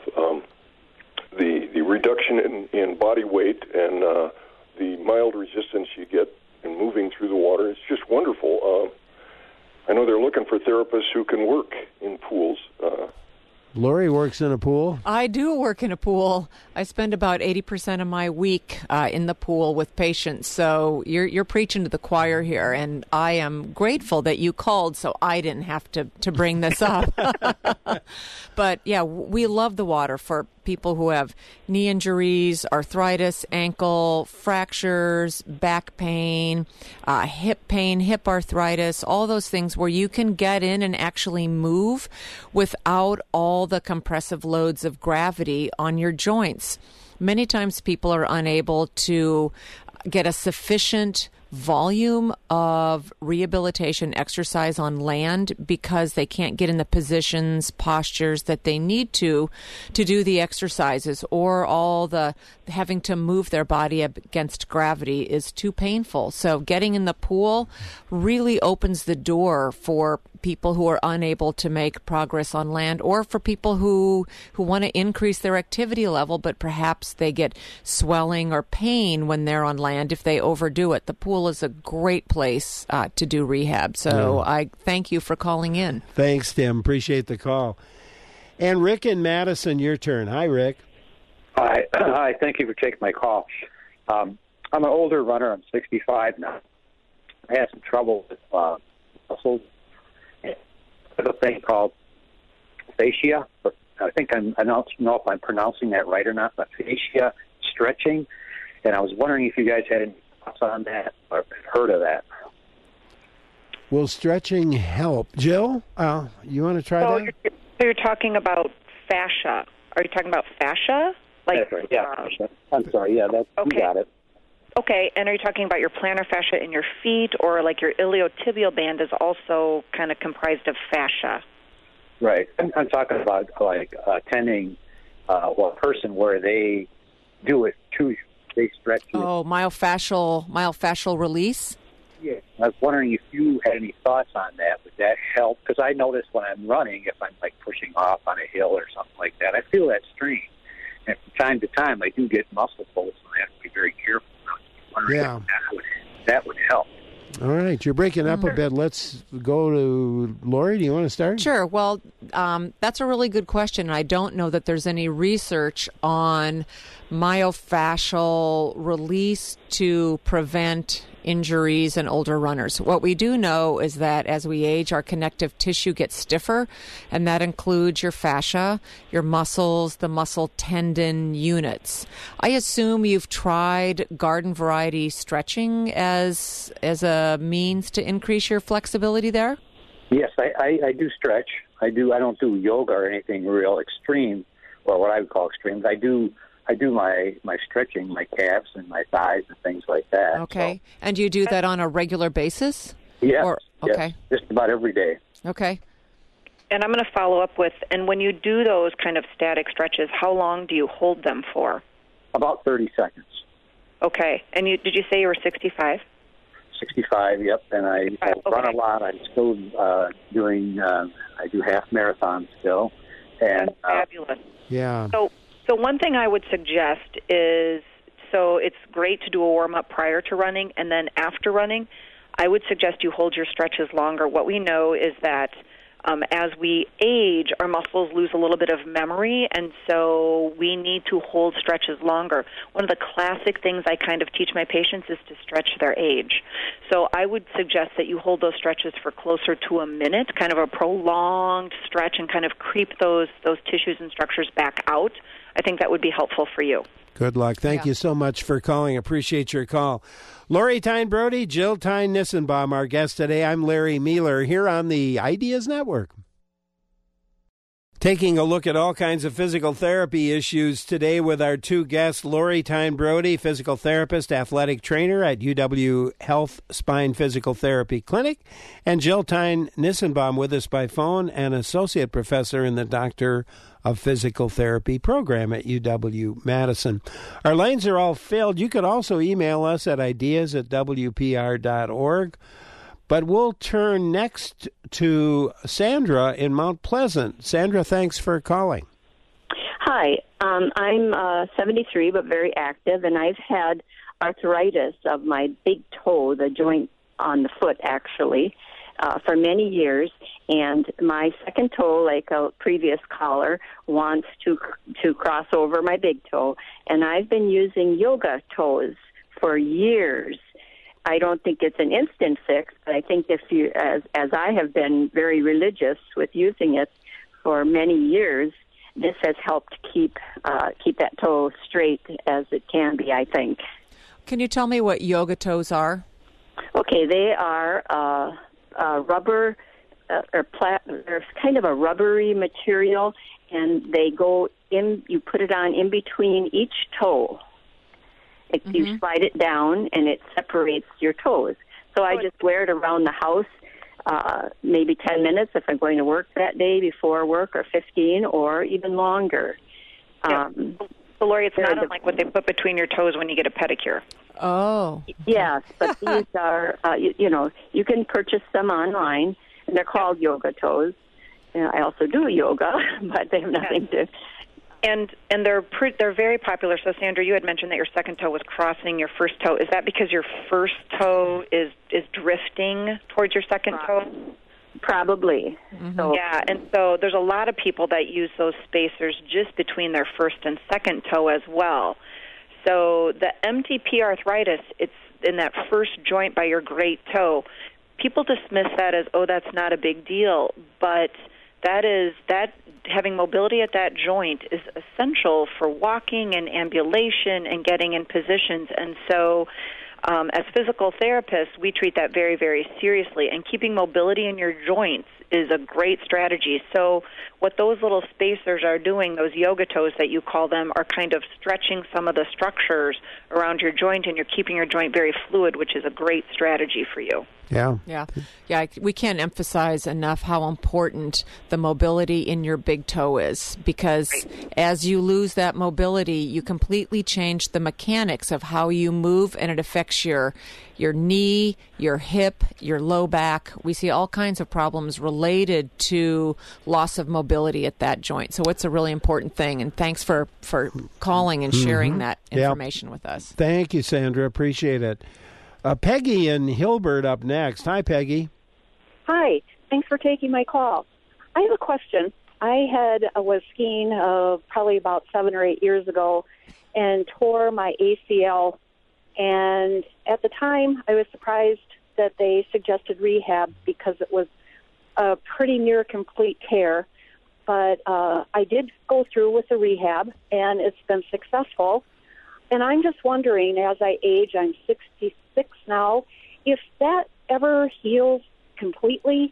The reduction in body weight and the mild resistance you get in moving through the water is just wonderful. I know they're looking for therapists who can work in pools. Lori works in a pool. I do work in a pool. I spend about 80% of my week in the pool with patients. So you're preaching to the choir here, and I am grateful that you called so I didn't have to bring this up. But yeah, we love the water for people who have knee injuries, arthritis, ankle fractures, back pain, hip arthritis, all those things where you can get in and actually move without all the compressive loads of gravity on your joints. Many times people are unable to get a sufficient volume of rehabilitation exercise on land because they can't get in the positions, postures that they need to do the exercises, or all the having to move their body against gravity is too painful. So getting in the pool really opens the door for people who are unable to make progress on land, or for people who want to increase their activity level, but perhaps they get swelling or pain when they're on land if they overdo it. The pool is a great place to do rehab. So I thank you for calling in. Thanks, Tim. Appreciate the call. And Rick in Madison, your turn. Hi, Rick. Hi. Hi. Thank you for taking my call. I'm an older runner. I'm 65 now. I had some trouble with muscles. I have a thing called fascia. I think I don't know if I'm pronouncing that right or not, but fascia stretching. And I was wondering if you guys had any thoughts on that or heard of that. Will stretching help? Jill, you want to try that? So you're talking about fascia. Are you talking about fascia? That's right. Yeah. I'm sorry. Yeah, okay. You got it. Okay, and are you talking about your plantar fascia in your feet, or like your iliotibial band is also kind of comprised of fascia? Right. I'm talking about like tending a person where they do it to they stretch you. Oh, myofascial release? Yeah. I was wondering if you had any thoughts on that. Would that help? Because I notice when I'm running, if I'm like pushing off on a hill or something like that, I feel that strain. And from time to time, I do get muscle pulls, and I have to be very careful. I was wondering if that would help. All right, you're breaking up a bit. Let's go to Lori. Do you want to start? Sure. Well, that's a really good question. I don't know that there's any research on myofascial release to prevent injuries in older runners. What we do know is that as we age, our connective tissue gets stiffer, and that includes your fascia, your muscles, the muscle tendon units. I assume you've tried garden variety stretching as a means to increase your flexibility there? Yes, I do stretch. I don't do yoga or anything real extreme, or what I would call extreme. I do my stretching, my calves and my thighs and things like that. Okay. So. And do you do that on a regular basis? Yes. Okay. Yes, just about every day. Okay. And I'm going to follow up with, and when you do those kind of static stretches, how long do you hold them for? About 30 seconds. Okay. And did you say you were 65? 65, yep. And I run a lot. I'm still doing, I do half marathons still. And that's fabulous. Yeah. So one thing I would suggest is, so it's great to do a warm-up prior to running, and then after running, I would suggest you hold your stretches longer. What we know is that as we age, our muscles lose a little bit of memory, and so we need to hold stretches longer. One of the classic things I kind of teach my patients is to stretch their age. So I would suggest that you hold those stretches for closer to a minute, kind of a prolonged stretch, and kind of creep those tissues and structures back out. I think that would be helpful for you. Good luck. Thank you so much for calling. Appreciate your call. Lori Tyne Brody, Jill Tyne Nissenbaum, our guest today. I'm Larry Mealer here on the Ideas Network. Taking a look at all kinds of physical therapy issues today with our two guests, Lori Tyne Brody, physical therapist, athletic trainer at UW Health Spine Physical Therapy Clinic, and Jill Tyne Nissenbaum with us by phone, an associate professor in the Doctor of Physical Therapy program at UW-Madison. Our lines are all filled. You could also email us at ideas@wpr.org. But we'll turn next to Sandra in Mount Pleasant. Sandra, thanks for calling. Hi, I'm 73 but very active, and I've had arthritis of my big toe, the joint on the foot actually, for many years. And my second toe, like a previous caller, wants to cross over my big toe. And I've been using yoga toes for years. I don't think it's an instant fix, but I think if you, as I have been very religious with using it for many years, this has helped keep that toe straight as it can be, I think. Can you tell me what yoga toes are? Okay, they are rubber, they're kind of a rubbery material, and they go in, you put it on in between each toe. You slide it down, and it separates your toes. So I just wear it around the house, maybe 10 minutes if I'm going to work that day before work, or 15, or even longer. So, Lori, it's not unlike what they put between your toes when you get a pedicure. Oh. Yes, but these are, you can purchase them online, and they're called yoga toes. I also do yoga, but they have nothing to... And they're very popular. So, Sandra, you had mentioned that your second toe was crossing your first toe. Is that because your first toe is drifting towards your second toe? Probably. Mm-hmm. So, yeah, and so there's a lot of people that use those spacers just between their first and second toe as well. So the MTP arthritis, it's in that first joint by your great toe. People dismiss that as, oh, that's not a big deal, but that having mobility at that joint is essential for walking and ambulation and getting in positions. And so as physical therapists, we treat that very, very seriously. And keeping mobility in your joints is a great strategy. So what those little spacers are doing, those yoga toes that you call them, are kind of stretching some of the structures around your joint, and you're keeping your joint very fluid, which is a great strategy for you. Yeah. We can't emphasize enough how important the mobility in your big toe is, because as you lose that mobility, you completely change the mechanics of how you move, and it affects your knee, your hip, your low back. We see all kinds of problems related to loss of mobility at that joint. So it's a really important thing, and thanks for calling and sharing that information with us. Thank you, Sandra. Appreciate it. Peggy in Hilbert up next. Hi, Peggy. Hi. Thanks for taking my call. I have a question. I was skiing probably about 7 or 8 years ago and tore my ACL. And at the time, I was surprised that they suggested rehab because it was a pretty near complete tear. But I did go through with the rehab, and it's been successful. And I'm just wondering, as I age, I'm 66 now, if that ever heals completely,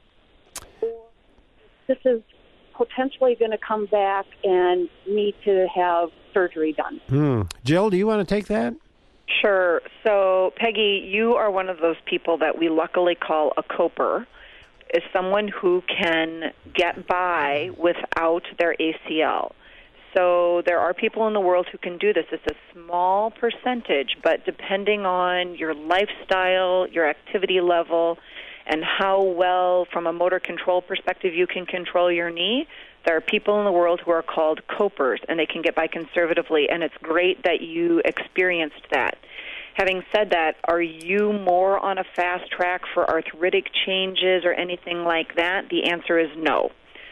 or this is potentially going to come back and need to have surgery done. Jill, do you want to take that? Sure. So, Peggy, you are one of those people that we luckily call a coper, is someone who can get by without their ACL. So there are people in the world who can do this. It's a small percentage, but depending on your lifestyle, your activity level, and how well, from a motor control perspective, you can control your knee, there are people in the world who are called copers, and they can get by conservatively, and it's great that you experienced that. Having said that, are you more on a fast track for arthritic changes or anything like that? The answer is no.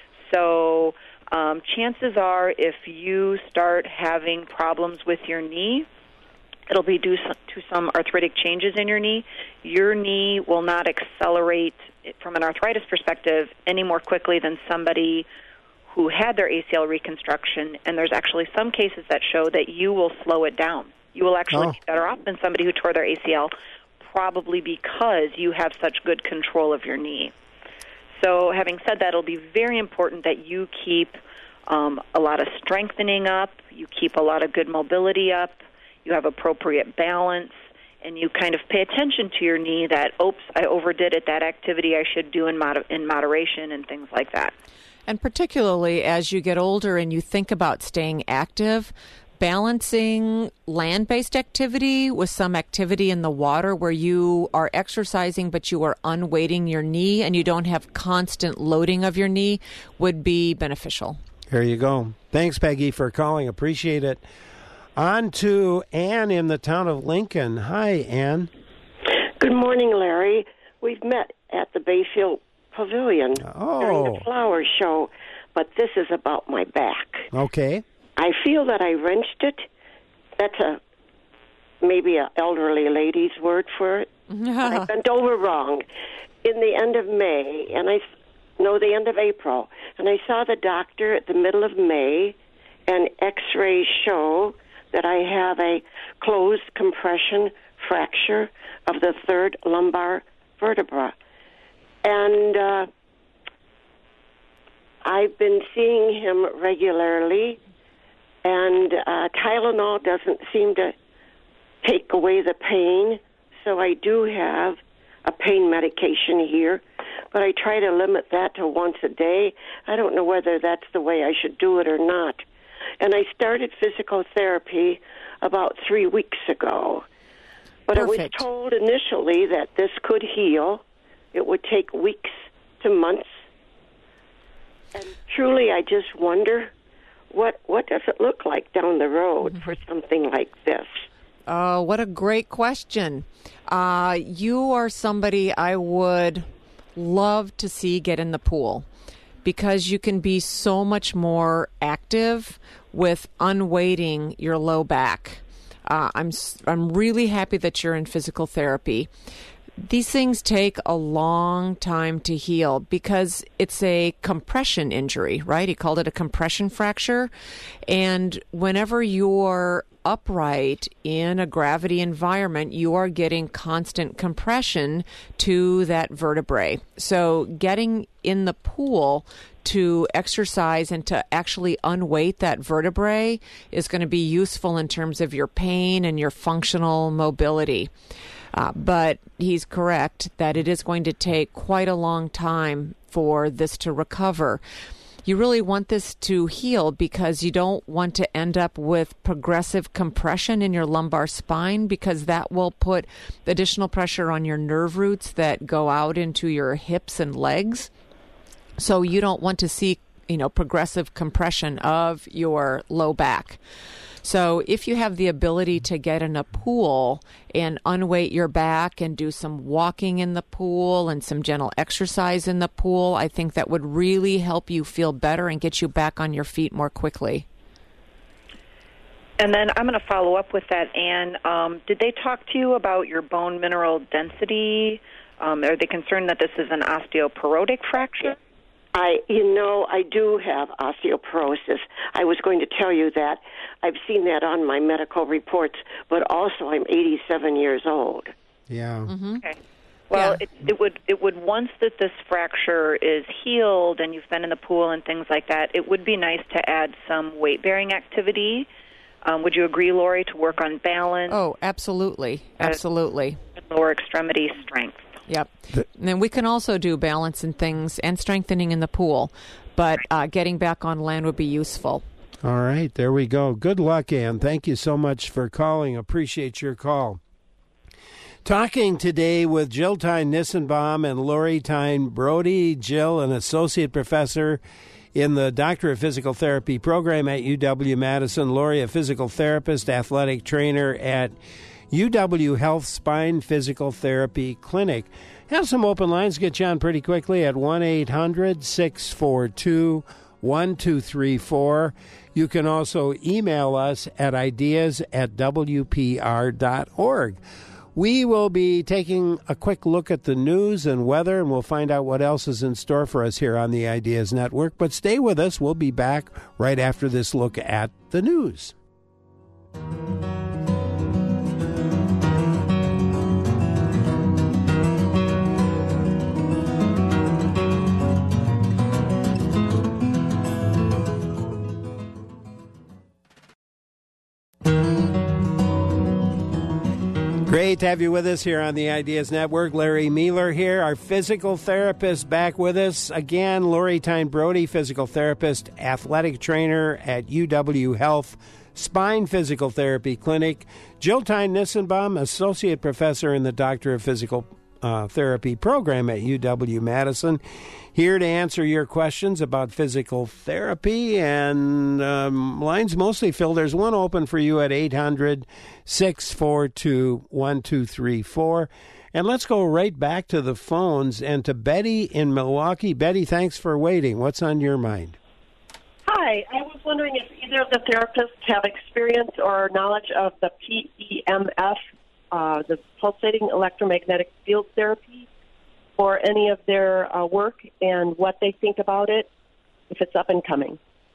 So chances are, if you start having problems with your knee, it'll be due to some arthritic changes in your knee. Your knee will not accelerate from an arthritis perspective any more quickly than somebody who had their ACL reconstruction, and there's actually some cases that show that you will slow it down. You will actually be better off than somebody who tore their ACL, probably because you have such good control of your knee. So having said that, it'll be very important that you keep a lot of strengthening up, you keep a lot of good mobility up, you have appropriate balance, and you kind of pay attention to your knee that, I overdid it, that activity I should do in moderation and things like that. And particularly as you get older and you think about staying active, balancing land-based activity with some activity in the water where you are exercising but you are unweighting your knee and you don't have constant loading of your knee would be beneficial. There you go. Thanks, Peggy, for calling. Appreciate it. On to Ann in the town of Lincoln. Hi, Ann. Good morning, Larry. We've met at the Bayfield Pavilion during the flower show, but this is about my back. Okay. I feel that I wrenched it. That's maybe an elderly lady's word for it. I bent over wrong in the end of May, and the end of April. And I saw the doctor at the middle of May, and X-rays show that I have a closed compression fracture of the third lumbar vertebra. And I've been seeing him regularly, and Tylenol doesn't seem to take away the pain, so I do have a pain medication here, but I try to limit that to once a day. I don't know whether that's the way I should do it or not. And I started physical therapy about 3 weeks ago, but I was told initially that this could heal. It would take weeks to months. And truly, I just wonder, what does it look like down the road for something like this? Oh, what a great question. You are somebody I would love to see get in the pool because you can be so much more active with unweighting your low back. I'm really happy that you're in physical therapy. These things take a long time to heal because it's a compression injury, right? He called it a compression fracture. And whenever you're upright in a gravity environment, you are getting constant compression to that vertebrae. So getting in the pool to exercise and to actually unweight that vertebrae is going to be useful in terms of your pain and your functional mobility. But he's correct that it is going to take quite a long time for this to recover. You really want this to heal because you don't want to end up with progressive compression in your lumbar spine, because that will put additional pressure on your nerve roots that go out into your hips and legs. So you don't want to see, progressive compression of your low back. So if you have the ability to get in a pool and unweight your back and do some walking in the pool and some gentle exercise in the pool, I think that would really help you feel better and get you back on your feet more quickly. And then I'm going to follow up with that, Ann. Did they talk to you about your bone mineral density? Are they concerned that this is an osteoporotic fracture? I do have osteoporosis. I was going to tell you that. I've seen that on my medical reports, but also I'm 87 years old. Yeah. Mm-hmm. Okay. Well, yeah. It would once that this fracture is healed and you've been in the pool and things like that, it would be nice to add some weight-bearing activity. Would you agree, Lori, to work on balance? Oh, absolutely. Absolutely. Lower extremity strength. Yep. And then we can also do balance and things and strengthening in the pool, but getting back on land would be useful. All right, there we go. Good luck, Ann. Thank you so much for calling. Appreciate your call. Talking today with Jill Tyne-Nissenbaum and Lori Tyne-Brody. Jill, an associate professor in the Doctor of Physical Therapy program at UW-Madison. Lori, a physical therapist, athletic trainer at UW Health Spine Physical Therapy Clinic. Have some open lines. Get you on pretty quickly at 1-800-642-1234. You can also email us at ideas@wpr.org. We will be taking a quick look at the news and weather, and we'll find out what else is in store for us here on the Ideas Network. But stay with us. We'll be back right after this look at the news. Great to have you with us here on the Ideas Network. Larry Mealer here, our physical therapist, back with us again. Lori Tyne-Brody, physical therapist, athletic trainer at UW Health Spine Physical Therapy Clinic. Jill Tyne-Nissenbaum, associate professor in the Doctor of Physical Therapy program at UW-Madison, here to answer your questions about physical therapy. And lines mostly filled. There's one open for you at 800-642-1234. And let's go right back to the phones and to Betty in Milwaukee. Betty, thanks for waiting. What's on your mind? Hi. I was wondering if either of the therapists have experience or knowledge of the PEMF, the pulsating electromagnetic field therapy, or any of their work, and what they think about it, if it's up and coming.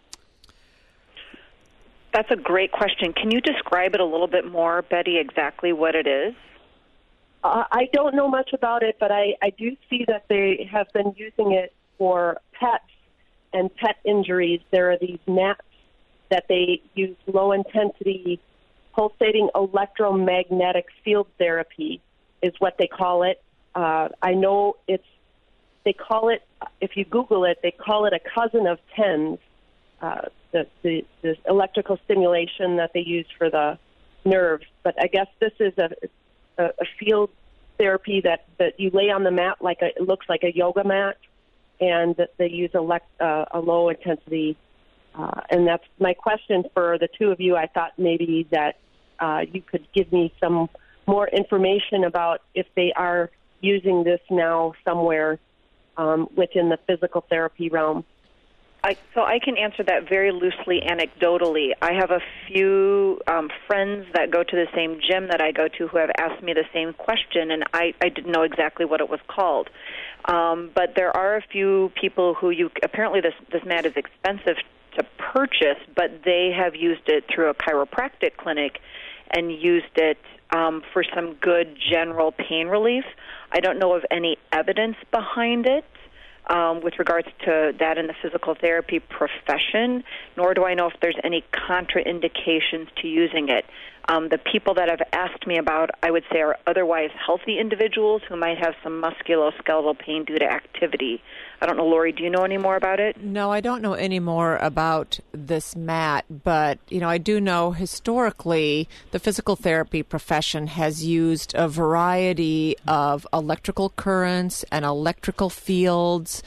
That's a great question. Can you describe it a little bit more, Betty, exactly what it is? I don't know much about it, but I do see that they have been using it for pets and pet injuries. There are these mats that they use low-intensity pulsating electromagnetic field therapy is what they call it. I know they call it, if you Google it, they call it a cousin of TENS, the electrical stimulation that they use for the nerves. But I guess this is a field therapy that you lay on the mat it looks like a yoga mat, and that they use a low intensity. And that's my question for the two of you. I thought maybe that you could give me some more information about if they are using this now somewhere within the physical therapy realm. So I can answer that very loosely anecdotally. I have a few friends that go to the same gym that I go to who have asked me the same question, and I didn't know exactly what it was called. But there are a few people who apparently this mat is expensive to purchase, but they have used it through a chiropractic clinic and used it for some good general pain relief. I don't know of any evidence behind it with regards to that in the physical therapy profession, nor do I know if there's any contraindications to using it. The people that have asked me about, I would say, are otherwise healthy individuals who might have some musculoskeletal pain due to activity. I don't know, Lori, do you know any more about it? No, I don't know any more about this mat, but, I do know historically the physical therapy profession has used a variety of electrical currents and electrical fields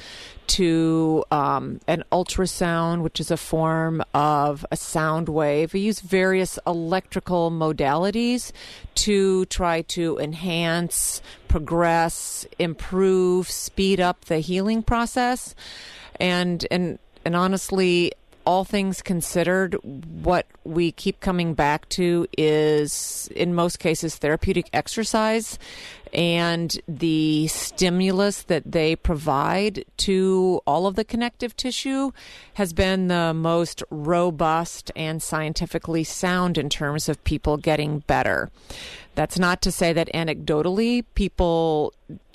to an ultrasound, which is a form of a sound wave. We use various electrical modalities to try to enhance, progress, improve, speed up the healing process. And honestly, all things considered, what we keep coming back to is, in most cases, therapeutic exercise and the stimulus that they provide to all of the connective tissue has been the most robust and scientifically sound in terms of people getting better. That's not to say that anecdotally people,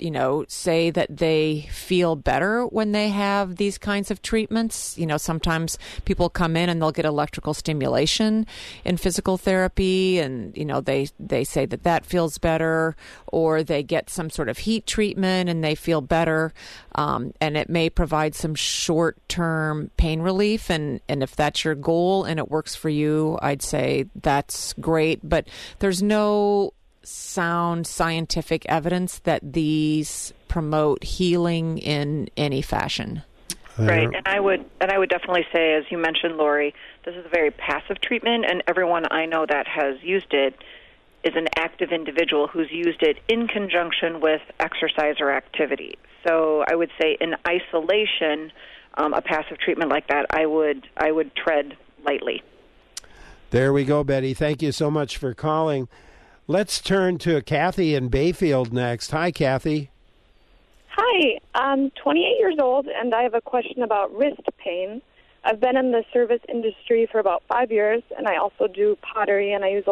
say that they feel better when they have these kinds of treatments. Sometimes people come in and they'll get electrical stimulation in physical therapy, and, they say that feels better, or they get some sort of heat treatment and they feel better. And it may provide some short-term pain relief. And if that's your goal and it works for you, I'd say that's great. But there's no sound scientific evidence that these promote healing in any fashion. Right, and I would definitely say, as you mentioned, Lori, this is a very passive treatment, and everyone I know that has used it is an active individual who's used it in conjunction with exercise or activity. So I would say in isolation, a passive treatment like that, I would tread lightly. There we go, Betty. Thank you so much for calling. Let's turn to Kathy in Bayfield next. Hi, Kathy. Hi, I'm 28 years old, and I have a question about wrist pain. I've been in the service industry for about 5 years, and I also do pottery, and I use do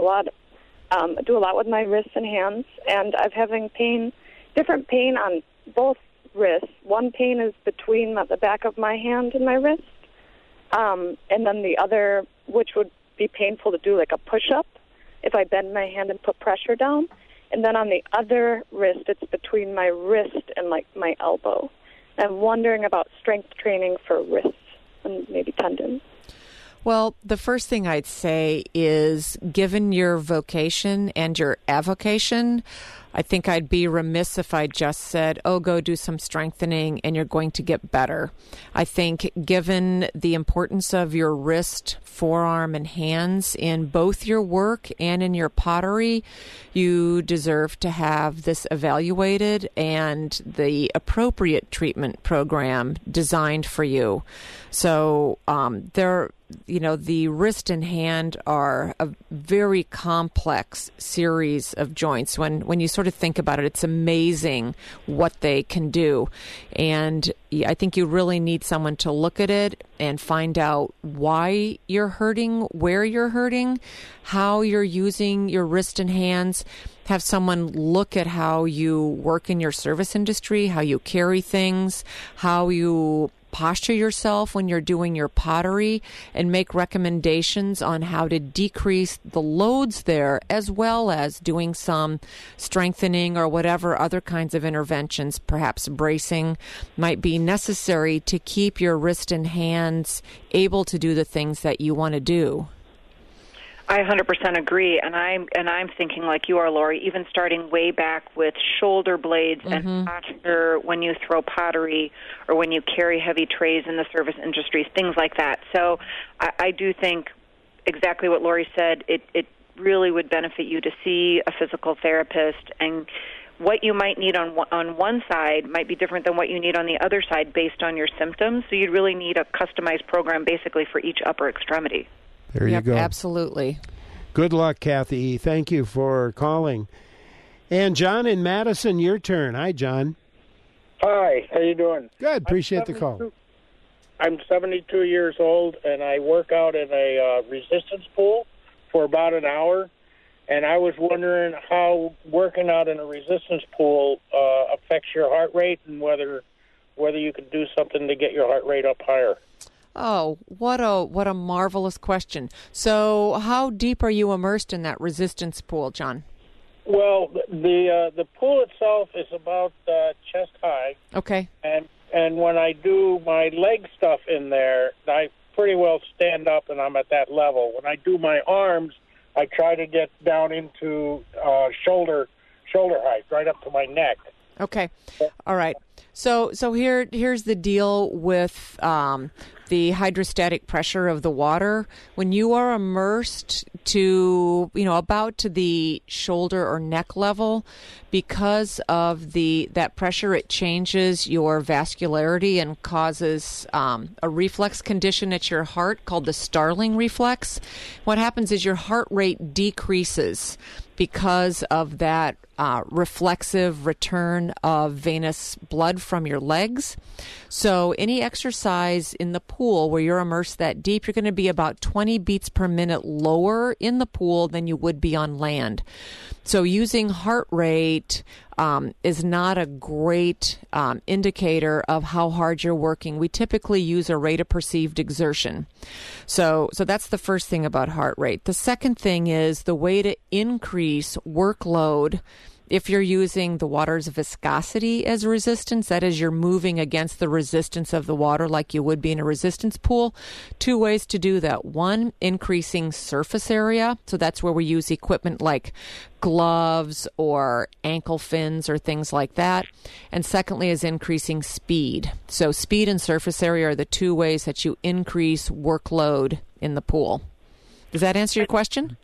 a lot with my wrists and hands. And I'm having different pain on both wrists. One pain is between the back of my hand and my wrist, and then the other, which would be painful to do, like a push-up, if I bend my hand and put pressure down. And then on the other wrist, it's between my wrist and, my elbow. I'm wondering about strength training for wrists and maybe tendons. Well, the first thing I'd say is, given your vocation and your avocation, I think I'd be remiss if I just said, go do some strengthening and you're going to get better. I think given the importance of your wrist, forearm, and hands in both your work and in your pottery, you deserve to have this evaluated and the appropriate treatment program designed for you. So the wrist and hand are a very complex series of joints. When you sort of think about it, it's amazing what they can do. And I think you really need someone to look at it and find out why you're hurting, where you're hurting, how you're using your wrist and hands. Have someone look at how you work in your service industry, how you carry things, how you posture yourself when you're doing your pottery, and make recommendations on how to decrease the loads there, as well as doing some strengthening or whatever other kinds of interventions, perhaps bracing, might be necessary to keep your wrist and hands able to do the things that you want to do. I 100% agree, and I'm thinking like you are, Lori, even starting way back with shoulder blades and posture when you throw pottery or when you carry heavy trays in the service industry, things like that. So I do think exactly what Lori said. It really would benefit you to see a physical therapist, and what you might need on one side might be different than what you need on the other side based on your symptoms. So you'd really need a customized program basically for each upper extremity. There you go. Absolutely. Good luck, Kathy. Thank you for calling. And John in Madison, your turn. Hi, John. Hi. How you doing? Good. Appreciate the call. I'm 72 years old, and I work out in a resistance pool for about an hour. And I was wondering how working out in a resistance pool affects your heart rate, and whether you can do something to get your heart rate up higher. Oh, what a marvelous question. So how deep are you immersed in that resistance pool, John? Well, the pool itself is about chest high. Okay. And when I do my leg stuff in there, I pretty well stand up, and I'm at that level. When I do my arms, I try to get down into shoulder height, right up to my neck. Okay. All right. So here's the deal with the hydrostatic pressure of the water. When you are immersed to, about to the shoulder or neck level, because of that pressure, it changes your vascularity and causes a reflex condition at your heart called the Starling reflex. What happens is your heart rate decreases because of that reflexive return of venous blood from your legs. So any exercise in the pool where you're immersed that deep, you're going to be about 20 beats per minute lower in the pool than you would be on land. So using heart rate is not a great indicator of how hard you're working. We typically use a rate of perceived exertion. So that's the first thing about heart rate. The second thing is the way to increase workload. If you're using the water's viscosity as resistance, that is, you're moving against the resistance of the water like you would be in a resistance pool. Two ways to do that. One, increasing surface area. So that's where we use equipment like gloves or ankle fins or things like that. And secondly is increasing speed. So speed and surface area are the two ways that you increase workload in the pool. Does that answer your question?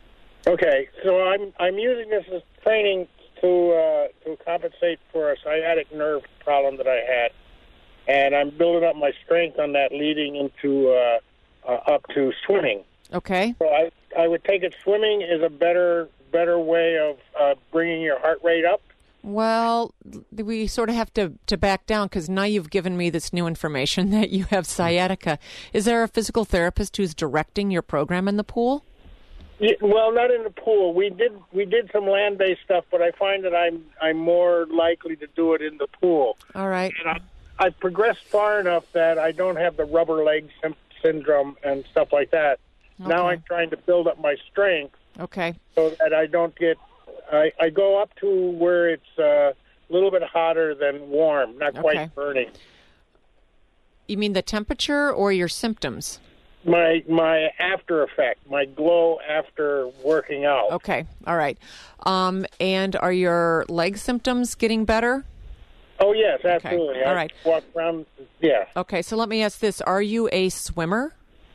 Okay, so I'm using this as training to compensate for a sciatic nerve problem that I had, and I'm building up my strength on that leading into up to swimming. Okay. So I would take it swimming is a better way of bringing your heart rate up. Well, we sort of have to back down because now you've given me this new information that you have sciatica. Is there a physical therapist who's directing your program in the pool? Yeah, well, not in the pool. We did some land-based stuff, but I find that I'm more likely to do it in the pool. All right. And I've progressed far enough that I don't have the rubber leg syndrome and stuff like that. Okay. Now I'm trying to build up my strength. Okay. So that I don't get. I go up to where it's a little bit hotter than warm, not quite burning. You mean the temperature or your symptoms? My after effect, my glow after working out. Okay, all right. And are your leg symptoms getting better? Oh, yes, absolutely. Okay. All right. I walk around, yeah. Okay, so let me ask this. Are you a swimmer?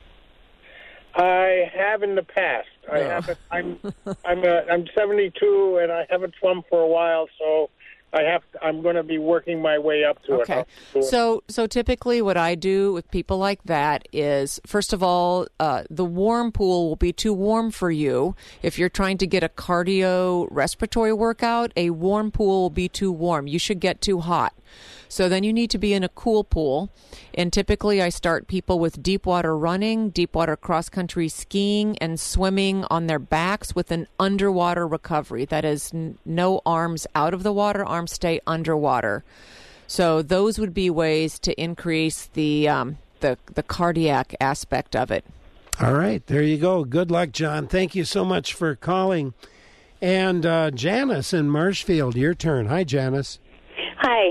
I have in the past. I haven't. I'm 72, and I haven't swum for a while, so I'm going to be working my way up to it. Okay. So typically what I do with people like that is, first of all, the warm pool will be too warm for you. If you're trying to get a cardio respiratory workout, a warm pool will be too warm. You should get too hot. So then you need to be in a cool pool. And typically I start people with deep water running, deep water cross-country skiing, and swimming on their backs with an underwater recovery. That is no arms out of the water, arms stay underwater. So those would be ways to increase the cardiac aspect of it. All right, there you go. Good luck, John. Thank you so much for calling. And Janice in Marshfield, your turn. Hi, Janice. Hi.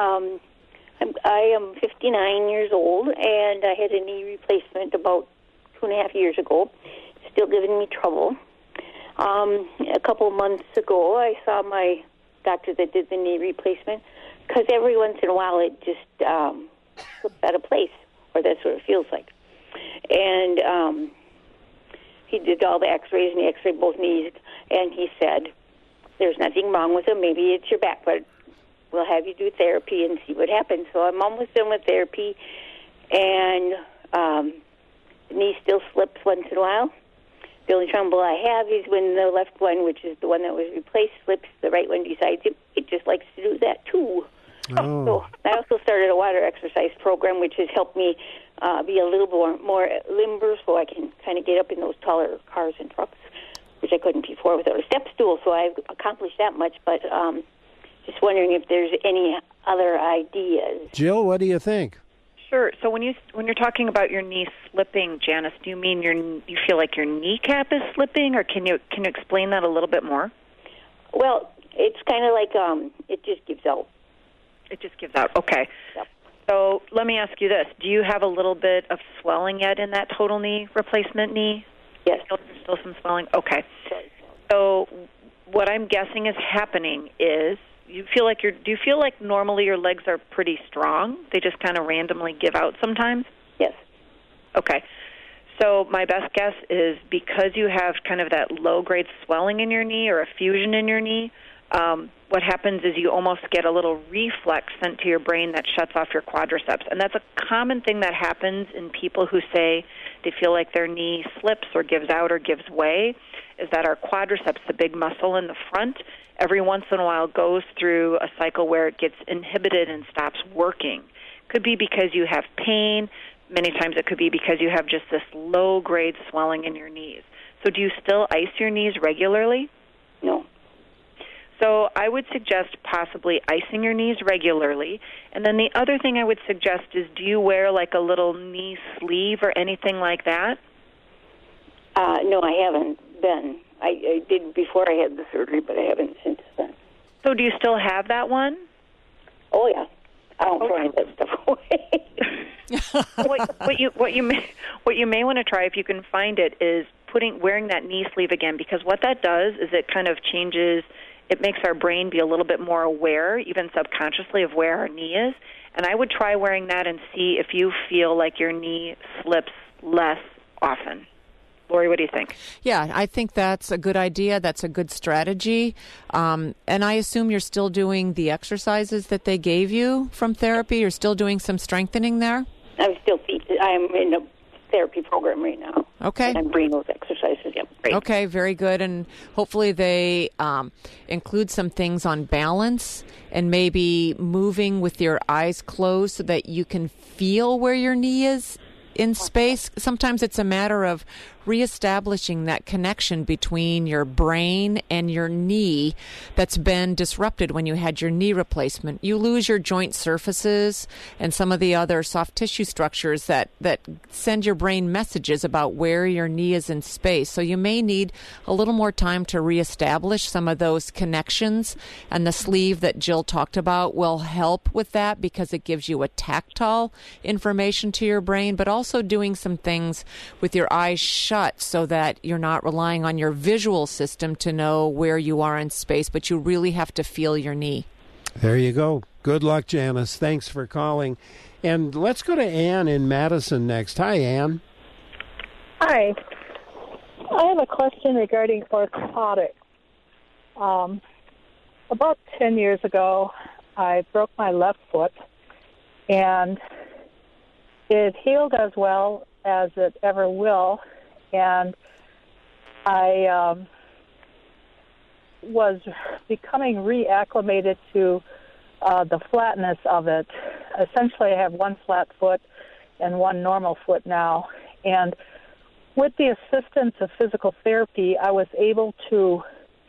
I am 59 years old, and I had a knee replacement about 2.5 years ago. Still giving me trouble. A couple of months ago, I saw my doctor that did the knee replacement, because every once in a while it just slips out of place, or that's what it feels like. And he did all the x-rays, and he x-rayed both knees, and he said, there's nothing wrong with them. Maybe it's your back, but we'll have you do therapy and see what happens. So I'm almost done with therapy, and the knee still slips once in a while. The only trouble I have is when the left one, which is the one that was replaced, slips, the right one decides it just likes to do that too. Oh. So I also started a water exercise program, which has helped me be a little more limber, so I can kind of get up in those taller cars and trucks, which I couldn't before without a step stool. So I've accomplished that much, but just wondering if there's any other ideas. Jill, what do you think? Sure. So when you're talking about your knee slipping, Janice, do you mean you feel like your kneecap is slipping, or can you explain that a little bit more? Well, it's kind of like it just gives out. It just gives out. Okay. Yep. So let me ask you this: do you have a little bit of swelling yet in that total knee replacement knee? Yes. Still some swelling. Okay. So what I'm guessing is happening is. Do you feel like normally your legs are pretty strong? They just kind of randomly give out sometimes? Yes. Okay. So my best guess is because you have kind of that low-grade swelling in your knee or a fusion in your knee, what happens is you almost get a little reflex sent to your brain that shuts off your quadriceps. And that's a common thing that happens in people who say they feel like their knee slips or gives out or gives way, is that our quadriceps, the big muscle in the front, every once in a while goes through a cycle where it gets inhibited and stops working. Could be because you have pain. Many times it could be because you have just this low-grade swelling in your knees. So do you still ice your knees regularly? No. So I would suggest possibly icing your knees regularly. And then the other thing I would suggest is, do you wear like a little knee sleeve or anything like that? No, I haven't been. I did before I had the surgery, but I haven't since then. So do you still have that one? Oh, yeah. I don't throw any of that stuff away. What you may want to try, if you can find it, is wearing that knee sleeve again, because what that does is it kind of changes. It makes our brain be a little bit more aware, even subconsciously, of where our knee is. And I would try wearing that and see if you feel like your knee slips less often. Lori, what do you think? Yeah, I think that's a good idea. That's a good strategy. And I assume you're still doing the exercises that they gave you from therapy. You're still doing some strengthening there? I'm in a therapy program right now. Okay. And I'm bringing those exercises. Yep. Great. Okay, very good. And hopefully they include some things on balance and maybe moving with your eyes closed so that you can feel where your knee is in space. Sometimes it's a matter of reestablishing that connection between your brain and your knee that's been disrupted when you had your knee replacement. You lose your joint surfaces and some of the other soft tissue structures that send your brain messages about where your knee is in space. So you may need a little more time to reestablish some of those connections, and the sleeve that Jill talked about will help with that because it gives you a tactile information to your brain, but also doing some things with your eyes shut so that you're not relying on your visual system to know where you are in space, but you really have to feel your knee. There you go. Good luck, Janice. Thanks for calling. And let's go to Ann in Madison next. Hi, Ann. Hi. I have a question regarding orthotics. About 10 years ago, I broke my left foot, and it healed as well as it ever will. And I was becoming reacclimated to the flatness of it. Essentially, I have one flat foot and one normal foot now. And with the assistance of physical therapy, I was able to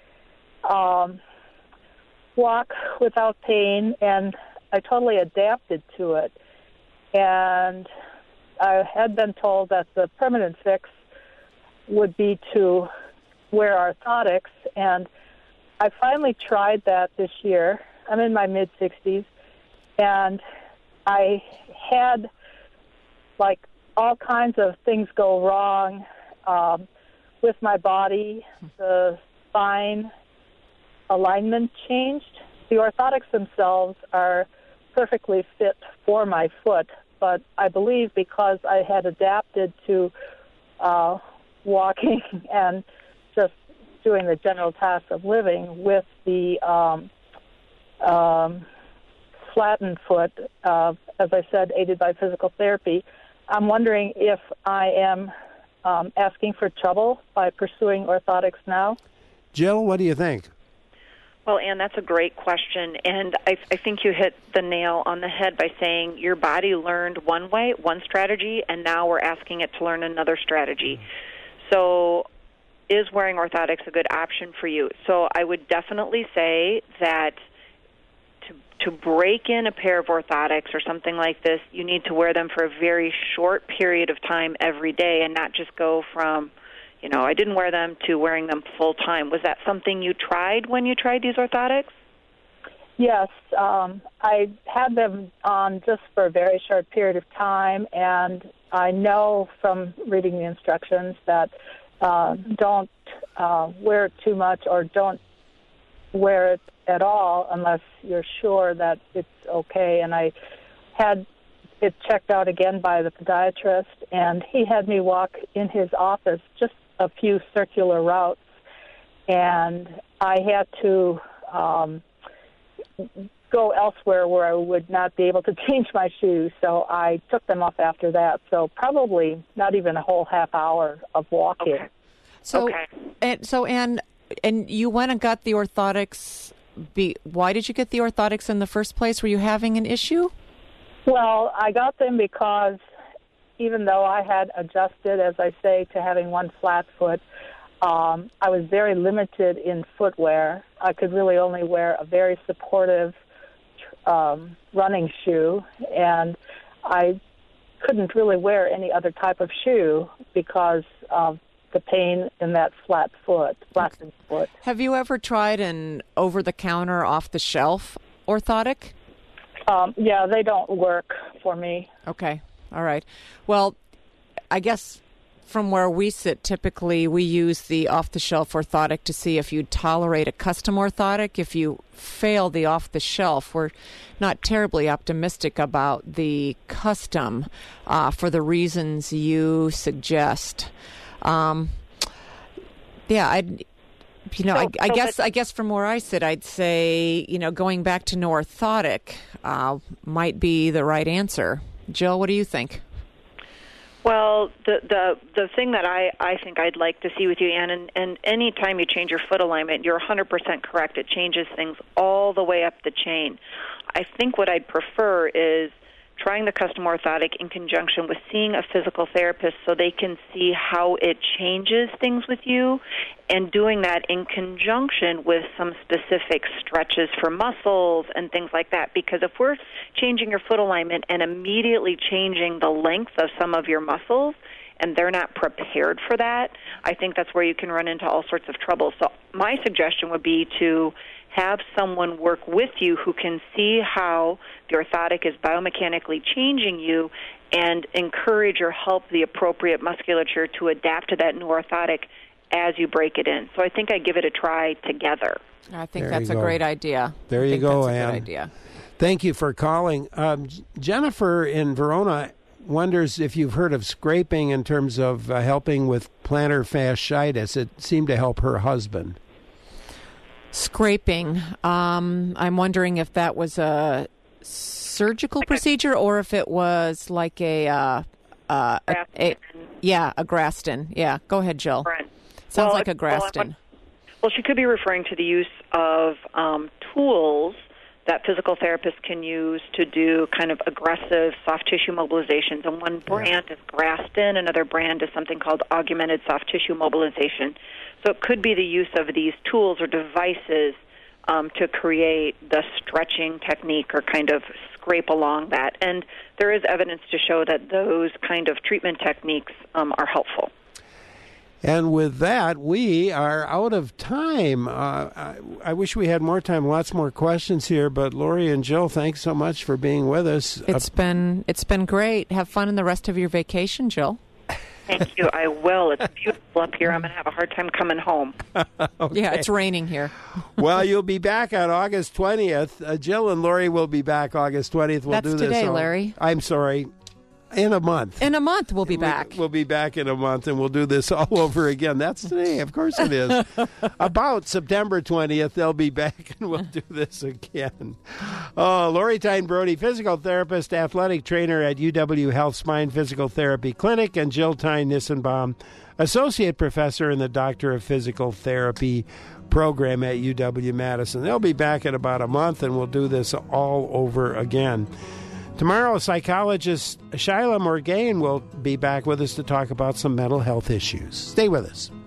walk without pain, and I totally adapted to it. And I had been told that the permanent fix would be to wear orthotics, and I finally tried that this year. I'm in my mid-60s, and I had like all kinds of things go wrong with my body. The spine alignment changed. The orthotics themselves are perfectly fit for my foot, but I believe because I had adapted to walking and just doing the general tasks of living with the flattened foot, as I said, aided by physical therapy, I'm wondering if I am asking for trouble by pursuing orthotics now. Jill, what do you think? Well, Ann, that's a great question, and I think you hit the nail on the head by saying your body learned one strategy, and now we're asking it to learn another strategy. So is wearing orthotics a good option for you? So I would definitely say that to break in a pair of orthotics or something like this, you need to wear them for a very short period of time every day and not just go from, I didn't wear them to wearing them full time. Was that something you tried when you tried these orthotics? Yes, I had them on just for a very short period of time, and I know from reading the instructions that don't wear it too much or don't wear it at all unless you're sure that it's okay. And I had it checked out again by the podiatrist, and he had me walk in his office just a few circular routes, and I had to go elsewhere where I would not be able to change my shoes, so I took them off after that. So probably not even a whole half hour of walking. Okay. So Ann, and you went and got the orthotics. Why did you get the orthotics in the first place? Were you having an issue? Well, I got them because even though I had adjusted, as I say, to having one flat foot, I was very limited in footwear. I could really only wear a very supportive running shoe, and I couldn't really wear any other type of shoe because of the pain in that flattened foot. Have you ever tried an over-the-counter, off-the-shelf orthotic? Yeah, they don't work for me. Okay. All right. Well, I guess from where we sit, typically we use the off-the-shelf orthotic to see if you tolerate a custom orthotic. If you fail the off-the-shelf, we're not terribly optimistic about the custom for the reasons you suggest. I guess from where I sit, I'd say, going back to no orthotic might be the right answer. Jill, what do you think? Well, the thing that I think I'd like to see with you, Ann, and any time you change your foot alignment, you're 100% correct. It changes things all the way up the chain. I think what I'd prefer is trying the custom orthotic in conjunction with seeing a physical therapist so they can see how it changes things with you, and doing that in conjunction with some specific stretches for muscles and things like that. Because if we're changing your foot alignment and immediately changing the length of some of your muscles, and they're not prepared for that, I think that's where you can run into all sorts of trouble. So my suggestion would be to have someone work with you who can see how the orthotic is biomechanically changing you and encourage or help the appropriate musculature to adapt to that new orthotic as you break it in. So I think I'd give it a try together. I think that's a great idea. There you go, Ann. Ann. Good idea. Thank you for calling. Jennifer in Verona wonders if you've heard of scraping in terms of helping with plantar fasciitis. It seemed to help her husband. Scraping. I'm wondering if that was a surgical procedure or if it was like a Graston. Yeah, go ahead, Jill. Right. Sounds like a Graston. Well, she could be referring to the use of tools that physical therapists can use to do kind of aggressive soft tissue mobilizations. And one brand is Graston, another brand is something called augmented soft tissue mobilization. So it could be the use of these tools or devices to create the stretching technique or kind of scrape along that. And there is evidence to show that those kind of treatment techniques are helpful. And with that, we are out of time. I wish we had more time, lots more questions here, but Lori and Jill, thanks so much for being with us. It's been great. Have fun in the rest of your vacation, Jill. Thank you. I will. It's beautiful up here. I'm going to have a hard time coming home. Okay. Yeah, it's raining here. Well, you'll be back on August 20th. Jill and Lori will be back August 20th. That's today, Larry. I'm sorry. In a month. In a month, we'll be back. We'll be back in a month, and we'll do this all over again. That's today. Of course it is. About September 20th, they'll be back, and we'll do this again. Lori Tyne Brody, physical therapist, athletic trainer at UW Health Spine Physical Therapy Clinic, and Jill Tyne Nissenbaum, associate professor in the Doctor of Physical Therapy program at UW-Madison. They'll be back in about a month, and we'll do this all over again. Tomorrow, psychologist Shyla Morgain will be back with us to talk about some mental health issues. Stay with us.